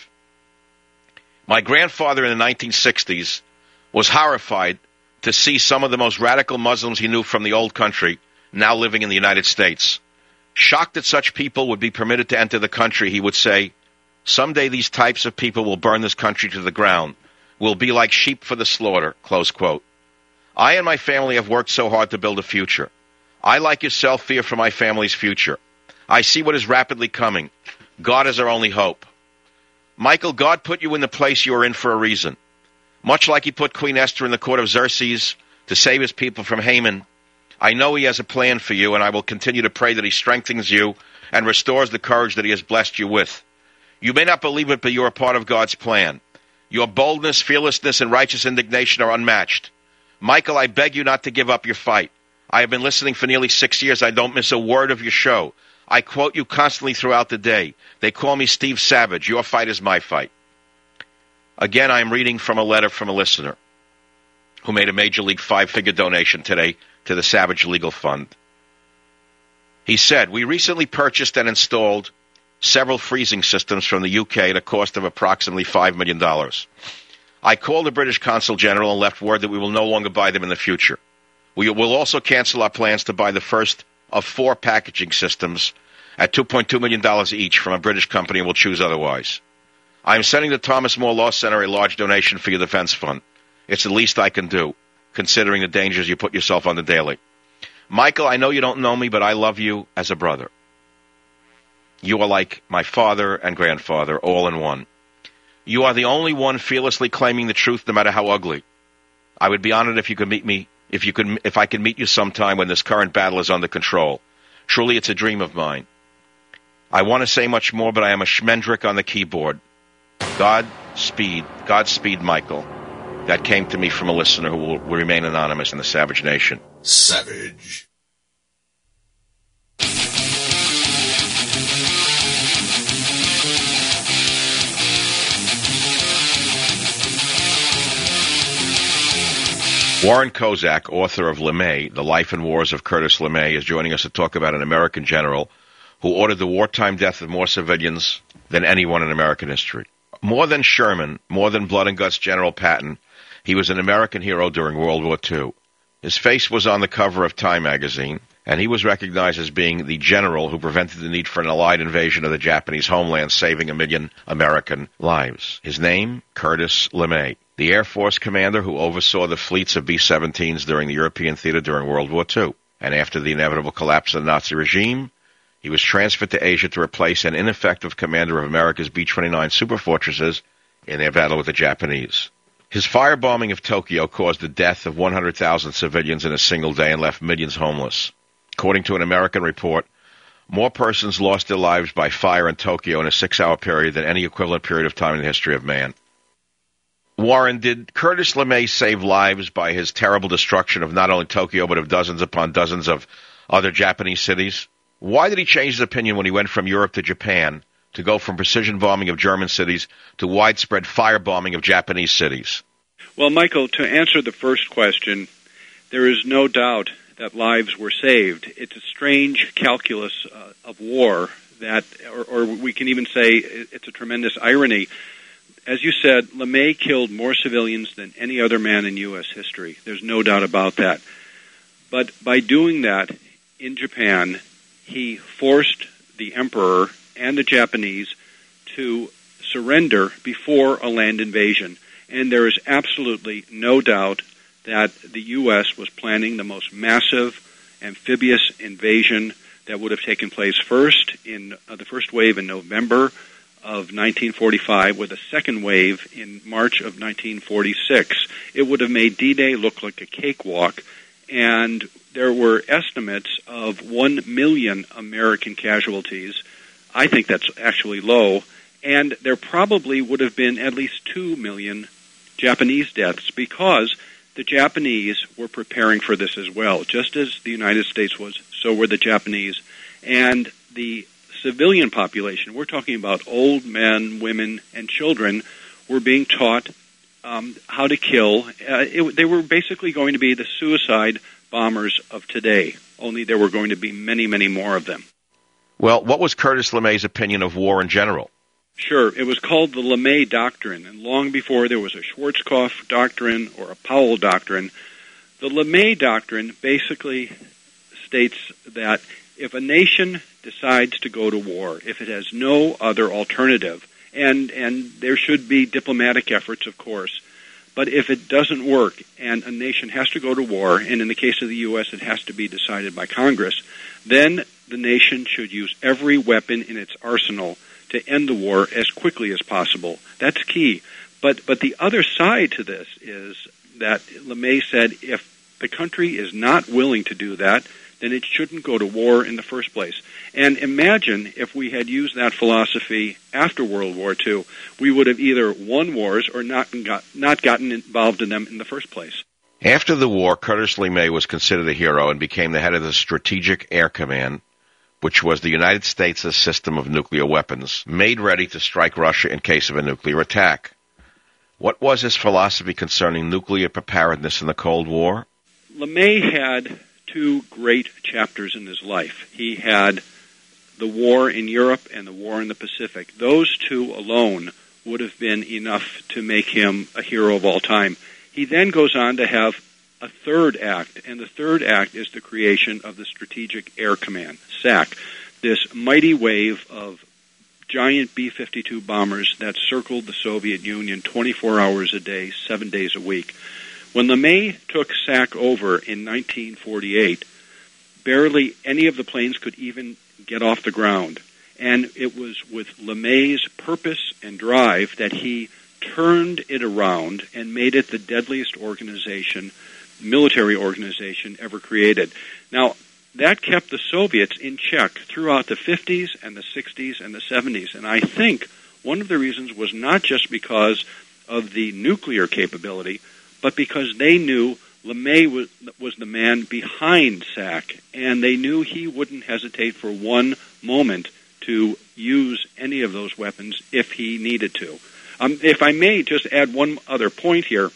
My grandfather in the nineteen sixties was horrified to see some of the most radical Muslims he knew from the old country now living in the United States. Shocked that such people would be permitted to enter the country, he would say, "Someday these types of people will burn this country to the ground. We'll be like sheep for the slaughter," close quote. I and my family have worked so hard to build a future. I, like yourself, fear for my family's future. I see what is rapidly coming. God is our only hope. Michael, God put you in the place you are in for a reason. Much like he put Queen Esther in the court of Xerxes to save his people from Haman, I know he has a plan for you, and I will continue to pray that he strengthens you and restores the courage that he has blessed you with. You may not believe it, but you are part of God's plan. Your boldness, fearlessness, and righteous indignation are unmatched. Michael, I beg you not to give up your fight. I have been listening for nearly six years. I don't miss a word of your show. I quote you constantly throughout the day. They call me Steve Savage. Your fight is my fight. Again, I am reading from a letter from a listener who made a Major League five-figure donation today to the Savage Legal Fund. He said, "We recently purchased and installed several freezing systems from the U K at a cost of approximately five million dollars. I called the British Consul General and left word that we will no longer buy them in the future. We will also cancel our plans to buy the first of four packaging systems at two point two million dollars each from a British company, and will choose otherwise. I am sending the Thomas More Law Center a large donation for your defense fund. It's the least I can do, considering the dangers you put yourself under daily. Michael, I know you don't know me, but I love you as a brother. You are like my father and grandfather, all in one. You are the only one fearlessly claiming the truth, no matter how ugly. I would be honored if you could meet me, if you could, if I could meet you sometime when this current battle is under control. Truly, it's a dream of mine. I want to say much more, but I am a schmendrick on the keyboard. Godspeed, Godspeed, Michael." That came to me from a listener who will, will remain anonymous in the Savage Nation. Savage. Warren Kozak, author of LeMay, The Life and Wars of Curtis LeMay, is joining us to talk about an American general who ordered the wartime death of more civilians than anyone in American history. More than Sherman, more than blood and guts General Patton, he was an American hero during World War Two. His face was on the cover of Time magazine, and he was recognized as being the general who prevented the need for an Allied invasion of the Japanese homeland, saving a million American lives. His name, Curtis LeMay, the Air Force commander who oversaw the fleets of B seventeens during the European theater during World War Two. And after the inevitable collapse of the Nazi regime, he was transferred to Asia to replace an ineffective commander of America's B twenty-nine superfortresses in their battle with the Japanese. His firebombing of Tokyo caused the death of one hundred thousand civilians in a single day and left millions homeless. According to an American report, more persons lost their lives by fire in Tokyo in a six-hour period than any equivalent period of time in the history of man. Warren, did Curtis LeMay save lives by his terrible destruction of not only Tokyo but of dozens upon dozens of other Japanese cities? Why did he change his opinion when he went from Europe to Japan to go from precision bombing of German cities to widespread firebombing of Japanese cities? Well, Michael, to answer the first question, there is no doubt that lives were saved. It's a strange calculus uh, of war that, or, or we can even say it's a tremendous irony. As you said, LeMay killed more civilians than any other man in U S history. There's no doubt about that. But by doing that in Japan, he forced the emperor and the Japanese to surrender before a land invasion. And there is absolutely no doubt that the U S was planning the most massive amphibious invasion that would have taken place first in uh, the first wave in November of nineteen forty-five, with a second wave in March of nineteen forty-six. It would have made D-Day look like a cakewalk, and there were estimates of one million American casualties. I think that's actually low, and there probably would have been at least two million Japanese deaths because the Japanese were preparing for this as well. Just as the United States was, so were the Japanese. And the civilian population, we're talking about old men, women, and children, were being taught um, how to kill. Uh, it, they were basically going to be the suicide bombers of today, only there were going to be many, many more of them. Well, what was Curtis LeMay's opinion of war in general? Sure. It was called the LeMay Doctrine, and long before there was a Schwarzkopf Doctrine or a Powell Doctrine, the LeMay Doctrine basically states that if a nation decides to go to war, if it has no other alternative, and, and there should be diplomatic efforts, of course, but if it doesn't work and a nation has to go to war, and in the case of the U S it has to be decided by Congress, then the nation should use every weapon in its arsenal to end the war as quickly as possible. That's key. But but the other side to this is that LeMay said if the country is not willing to do that, then it shouldn't go to war in the first place. And imagine if we had used that philosophy after World War Two, we would have either won wars or not got, not gotten involved in them in the first place. After the war, Curtis LeMay was considered a hero and became the head of the Strategic Air Command, which was the United States' system of nuclear weapons, made ready to strike Russia in case of a nuclear attack. What was his philosophy concerning nuclear preparedness in the Cold War? LeMay had two great chapters in his life. He had the war in Europe and the war in the Pacific. Those two alone would have been enough to make him a hero of all time. He then goes on to have a third act, and the third act is the creation of the Strategic Air Command, S A C, this mighty wave of giant B fifty-two bombers that circled the Soviet Union twenty-four hours a day, seven days a week. When LeMay took S A C over in nineteen forty-eight, barely any of the planes could even get off the ground. And it was with LeMay's purpose and drive that he turned it around and made it the deadliest organization, military organization ever created. Now, that kept the Soviets in check throughout the fifties and the sixties and the seventies. And I think one of the reasons was not just because of the nuclear capability, but because they knew LeMay was, was the man behind S A C, and they knew he wouldn't hesitate for one moment to use any of those weapons if he needed to. Um, if I may just add one other point here,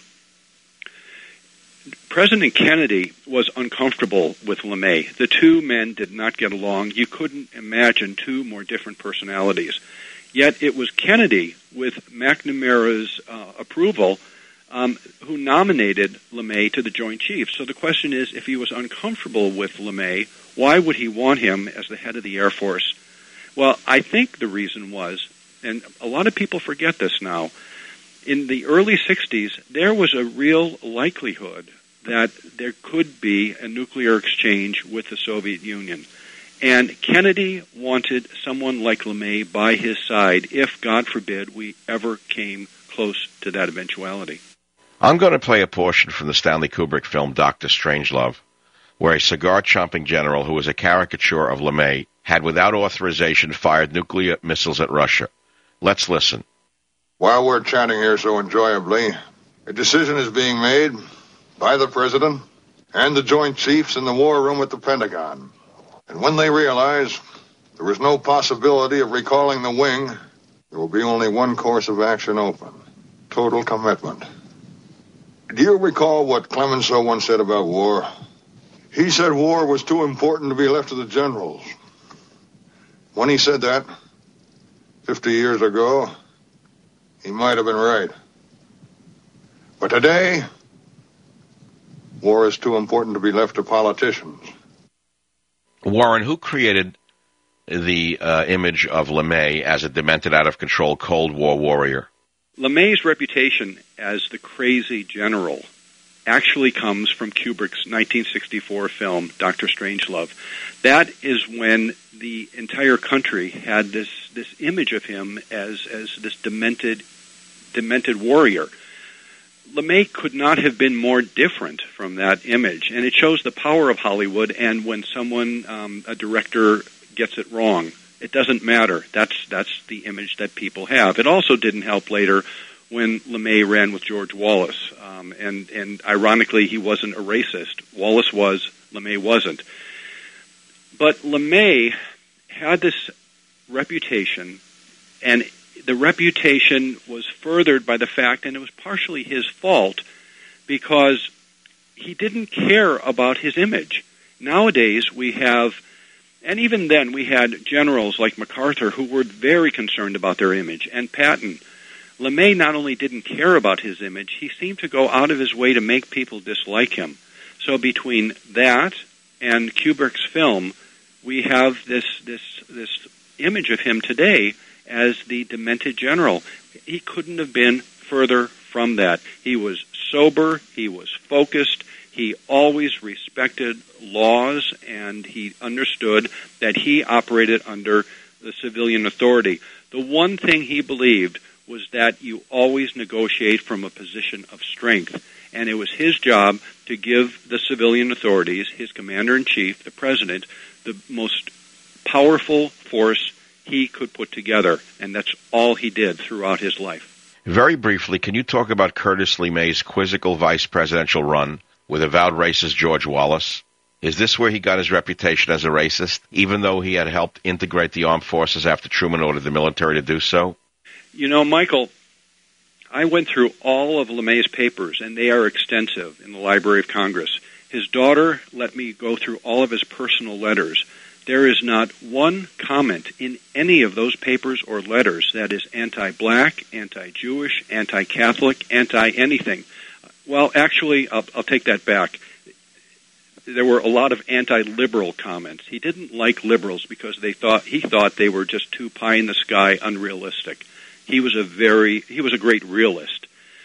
President Kennedy was uncomfortable with LeMay. The two men did not get along. You couldn't imagine two more different personalities. Yet it was Kennedy, with McNamara's uh, approval, um, who nominated LeMay to the Joint Chiefs. So the question is, if he was uncomfortable with LeMay, why would he want him as the head of the Air Force? Well, I think the reason was, and a lot of people forget this now, in the early sixties, there was a real likelihood that there could be a nuclear exchange with the Soviet Union. And Kennedy wanted someone like LeMay by his side if, God forbid, we ever came close to that eventuality. I'm going to play a portion from the Stanley Kubrick film Doctor Strangelove, where a cigar-chomping general who was a caricature of LeMay had, without authorization, fired nuclear missiles at Russia. Let's listen. While we're chatting here so enjoyably, a decision is being made by the President and the Joint Chiefs in the war room at the Pentagon. And when they realize there is no possibility of recalling the wing, there will be only one course of action open: total commitment. Do you recall what Clemenceau once said about war? He said war was too important to be left to the generals. When he said that, fifty years ago, he might have been right. But today, war is too important to be left to politicians. Warren, who created the uh, image of LeMay as a demented, out-of-control Cold War warrior? LeMay's reputation as the crazy general actually comes from Kubrick's nineteen sixty-four film, Doctor Strangelove. That is when the entire country had this, this image of him as, as this demented, demented warrior. LeMay could not have been more different from that image, and it shows the power of Hollywood. And when someone, um, a director, gets it wrong, it doesn't matter. That's that's the image that people have. It also didn't help later when LeMay ran with George Wallace. Um, and, and ironically, he wasn't a racist. Wallace was, LeMay wasn't. But LeMay had this reputation, and the reputation was furthered by the fact, and it was partially his fault, because he didn't care about his image. Nowadays, we have, and even then, we had generals like MacArthur who were very concerned about their image, and Patton. LeMay not only didn't care about his image, he seemed to go out of his way to make people dislike him. So between that and Kubrick's film, we have this this this image of him today as the demented general. He couldn't have been further from that. He was sober, he was focused, he always respected laws, and he understood that he operated under the civilian authority. The one thing he believed was that you always negotiate from a position of strength, and it was his job to give the civilian authorities, his commander-in-chief, the president, the most powerful force he could put together, and that's all he did throughout his life. Very briefly, can you talk about Curtis LeMay's quizzical vice presidential run with avowed racist George Wallace? Is this where he got his reputation as a racist, even though he had helped integrate the armed forces after Truman ordered the military to do so? You know, Michael, I went through all of LeMay's papers, and they are extensive in the Library of Congress. His daughter let me go through all of his personal letters. There is not one comment in any of those papers or letters that is anti-black, anti-Jewish, anti-Catholic, anti-anything. Well, actually, I'll, I'll take that back. There were a lot of anti-liberal comments. He didn't like liberals because they thought he thought they were just too pie-in-the-sky, unrealistic. He was a very he was a great realist.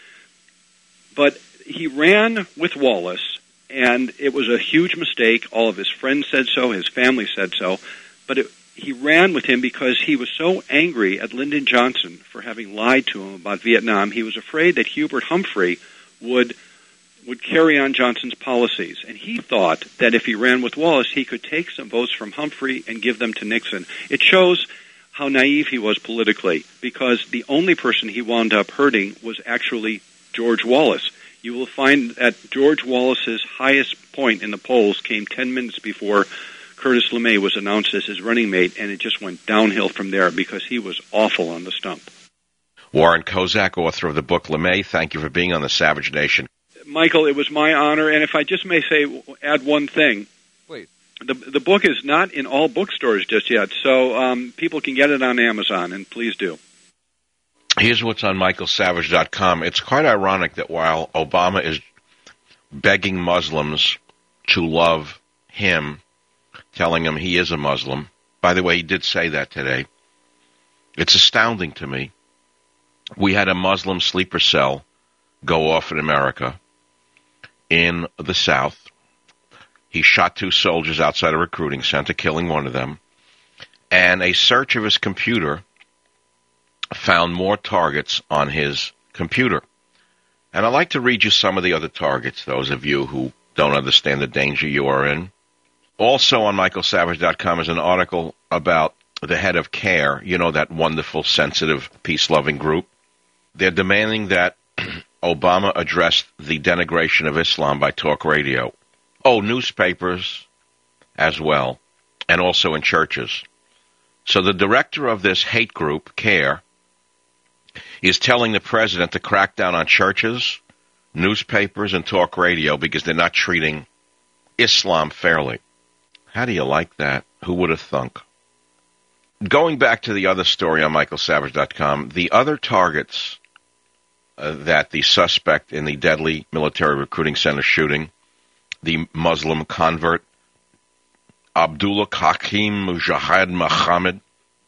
But he ran with Wallace, and it was a huge mistake. All of his friends said so. His family said so. But it, he ran with him because he was so angry at Lyndon Johnson for having lied to him about Vietnam. He was afraid that Hubert Humphrey would would carry on Johnson's policies. And he thought that if he ran with Wallace, he could take some votes from Humphrey and give them to Nixon. It shows how naive he was politically, because the only person he wound up hurting was actually George Wallace. You will find that George Wallace's highest point in the polls came ten minutes before Curtis LeMay was announced as his running mate, and it just went downhill from there because he was awful on the stump. Warren Kozak, author of the book LeMay, thank you for being on the Savage Nation. Michael, it was my honor, and if I just may say, add one thing. Please. The the book is not in all bookstores just yet, so um, people can get it on Amazon, and please do. Here's what's on Michael Savage dot com. It's quite ironic that while Obama is begging Muslims to love him, telling him he is a Muslim, by the way, he did say that today, it's astounding to me. We had a Muslim sleeper cell go off in America in the South. He shot two soldiers outside a recruiting center, killing one of them. And a search of his computer found more targets on his computer. And I'd like to read you some of the other targets, those of you who don't understand the danger you are in. Also on Michael Savage dot com is an article about the head of CARE, you know, that wonderful, sensitive, peace-loving group. They're demanding that Obama address the denigration of Islam by talk radio. Oh, newspapers as well, and also in churches. So the director of this hate group, CARE, is telling the president to crack down on churches, newspapers, and talk radio because they're not treating Islam fairly. How do you like that? Who would have thunk? Going back to the other story on Michael Savage dot com, the other targets uh, that the suspect in the deadly military recruiting center shooting, the Muslim convert, Abdullah Hakim Mujahid Muhammad,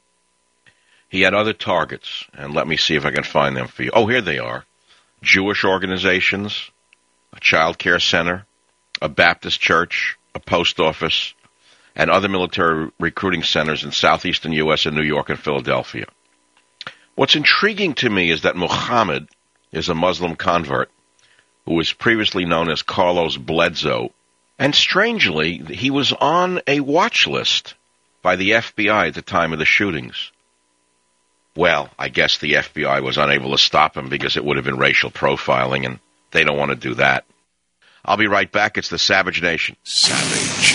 he had other targets, and let me see if I can find them for you. Oh, here they are. Jewish organizations, a child care center, a Baptist church, a post office, and other military recruiting centers in southeastern U S and New York and Philadelphia. What's intriguing to me is that Muhammad is a Muslim convert who was previously known as Carlos Bledsoe, and strangely, he was on a watch list by the F B I at the time of the shootings. Well, I guess the F B I was unable to stop him because it would have been racial profiling, and they don't want to do that. I'll be right back. It's the Savage Nation. Savage.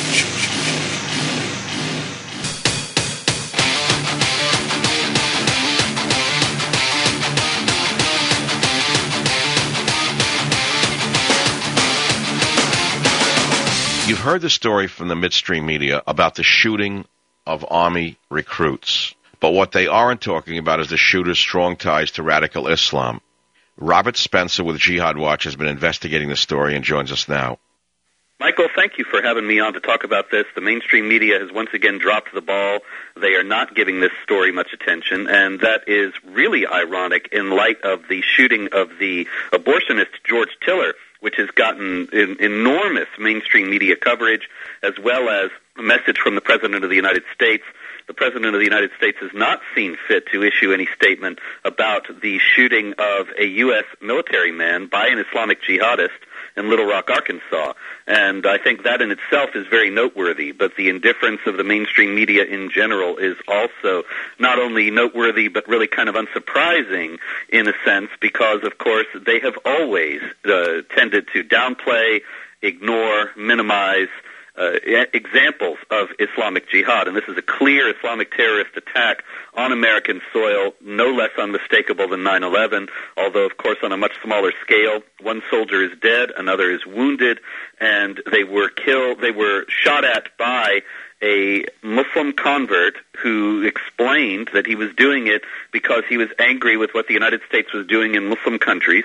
You've heard the story from the midstream media about the shooting of Army recruits. But what they aren't talking about is the shooter's strong ties to radical Islam. Robert Spencer with Jihad Watch has been investigating the story and joins us now. Michael, thank you for having me on to talk about this. The mainstream media has once again dropped the ball. They are not giving this story much attention, and that is really ironic in light of the shooting of the abortionist George Tiller, which has gotten in, enormous mainstream media coverage, as well as a message from the President of the United States. The President of the United States has not seen fit to issue any statement about the shooting of a U S military man by an Islamic jihadist in Little Rock, Arkansas. And I think that in itself is very noteworthy, but the indifference of the mainstream media in general is also not only noteworthy, but really kind of unsurprising in a sense, because, of course, they have always uh, tended to downplay, ignore, minimize Uh, examples of Islamic jihad, and this is a clear Islamic terrorist attack on American soil, no less unmistakable than nine eleven, although, of course, on a much smaller scale. One soldier is dead, another is wounded, and they were killed, they were shot at by a Muslim convert who explained that he was doing it because he was angry with what the United States was doing in Muslim countries.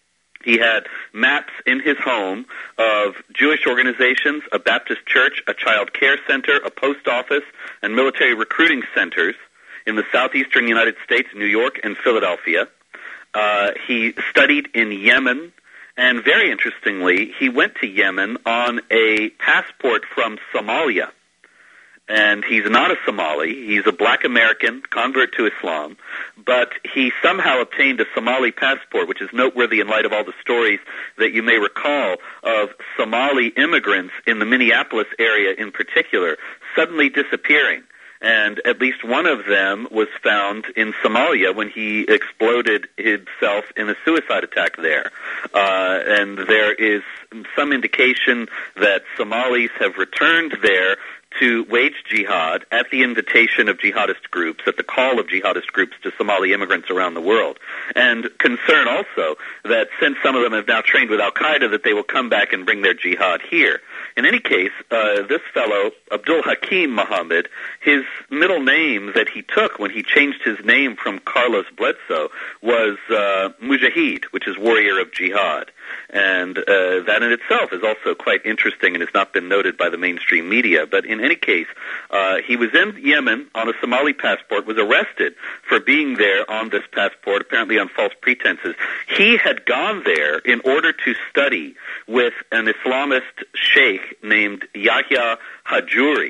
He had maps in his home of Jewish organizations, a Baptist church, a child care center, a post office, and military recruiting centers in the southeastern United States, New York and Philadelphia. Uh, he studied in Yemen, and very interestingly, he went to Yemen on a passport from Somalia. And he's not a Somali. He's a black American convert to Islam, but he somehow obtained a Somali passport, which is noteworthy in light of all the stories that you may recall of Somali immigrants in the Minneapolis area in particular suddenly disappearing. And at least one of them was found in Somalia when he exploded himself in a suicide attack there. Uh, and there is some indication that Somalis have returned there to wage jihad at the invitation of jihadist groups, at the call of jihadist groups to Somali immigrants around the world. And concern also that since some of them have now trained with Al-Qaeda, that they will come back and bring their jihad here. In any case, uh, this fellow, Abdul Hakim Muhammad, his middle name that he took when he changed his name from Carlos Bledsoe was uh, Mujahid, which is warrior of jihad. And uh, that in itself is also quite interesting and has not been noted by the mainstream media. But in any case, uh, he was in Yemen on a Somali passport, was arrested for being there on this passport, apparently on false pretenses. He had gone there in order to study with an Islamist sheikh named Yahya Hajuri.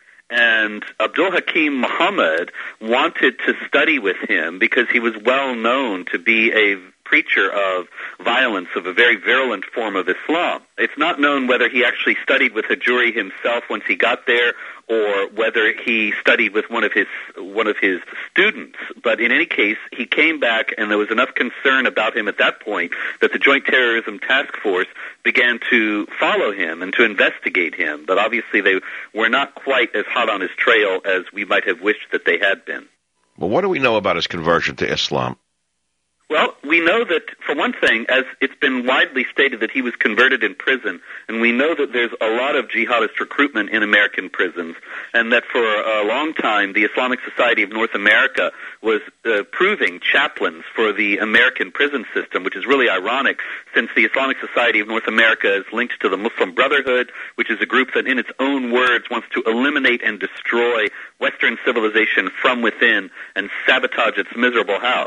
And Abdul Hakim Muhammad wanted to study with him because he was well known to be a preacher of violence, of a very virulent form of Islam. It's not known whether he actually studied with Hajuri himself once he got there, or whether he studied with one of his one of his students. But in any case, he came back, and there was enough concern about him at that point that the Joint Terrorism Task Force began to follow him and to investigate him. But obviously, they were not quite as hot on his trail as we might have wished that they had been. Well, what do we know about his conversion to Islam? Well, we know that, for one thing, as it's been widely stated that he was converted in prison, and we know that there's a lot of jihadist recruitment in American prisons, and that for a long time the Islamic Society of North America was uh, proving chaplains for the American prison system, which is really ironic since the Islamic Society of North America is linked to the Muslim Brotherhood, which is a group that in its own words wants to eliminate and destroy Western civilization from within and sabotage its miserable house.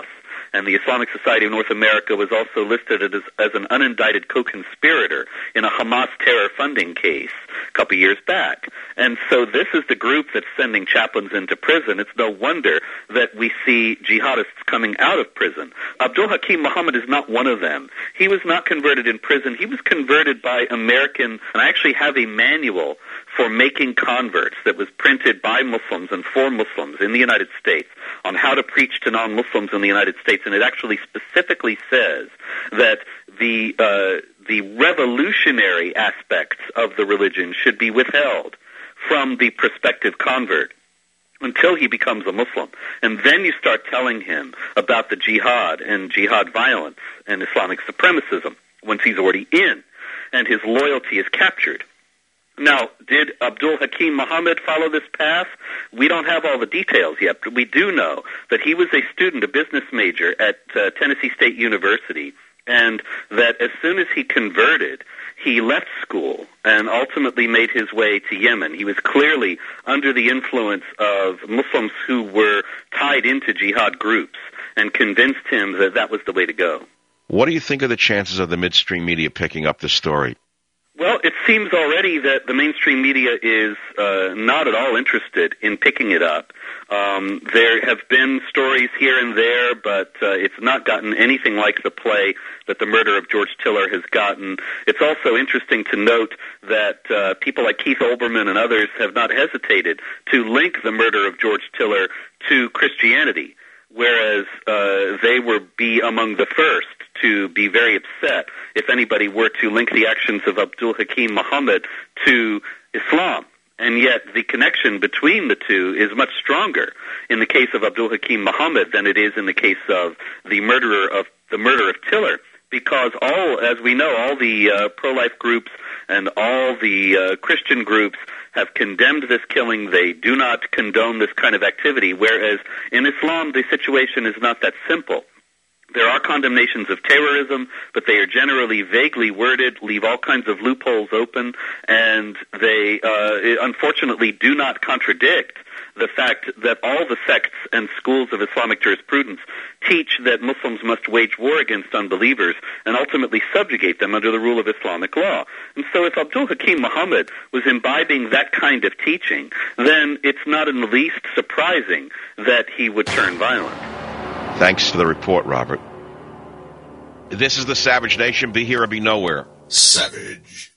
and the Islamic Society of North America was also listed as, as an unindicted co-conspirator in a Hamas terror funding case a couple years back. And so this is the group that's sending chaplains into prison. It's no wonder that we see jihadists coming out of prison. Abdul Hakim Muhammad is not one of them. He was not converted in prison. He was converted by American, and I actually have a manual for making converts that was printed by Muslims and for Muslims in the United States on how to preach to non-Muslims in the United States, and it actually specifically says that the uh, the revolutionary aspects of the religion should be withheld from the prospective convert until he becomes a Muslim. And then you start telling him about the jihad and jihad violence and Islamic supremacism once he's already in and his loyalty is captured. Now, did Abdul Hakim Muhammad follow this path? We don't have all the details yet, but we do know that he was a student, a business major at uh, Tennessee State University, and that as soon as he converted, he left school and ultimately made his way to Yemen. He was clearly under the influence of Muslims who were tied into jihad groups and convinced him that that was the way to go. What do you think of the chances of the midstream media picking up this story? Well, it seems already that the mainstream media is uh, not at all interested in picking it up. Um, there have been stories here and there, but uh, it's not gotten anything like the play that the murder of George Tiller has gotten. It's also interesting to note that uh, people like Keith Olbermann and others have not hesitated to link the murder of George Tiller to Christianity, whereas uh, they were be among the first to be very upset if anybody were to link the actions of Abdul Hakim Muhammad to Islam. And yet the connection between the two is much stronger in the case of Abdul Hakim Muhammad than it is in the case of the murderer of the murder of Tiller, because all, as we know, all the uh, pro-life groups and all the uh, Christian groups have condemned this killing. They do not condone this kind of activity, whereas in Islam the situation is not that simple. There are condemnations of terrorism, but they are generally vaguely worded, leave all kinds of loopholes open, and they uh, unfortunately do not contradict the fact that all the sects and schools of Islamic jurisprudence teach that Muslims must wage war against unbelievers and ultimately subjugate them under the rule of Islamic law. And so if Abdul Hakim Muhammad was imbibing that kind of teaching, then it's not in the least surprising that he would turn violent. Thanks for the report, Robert. This is the Savage Nation. Be here or be nowhere. Savage.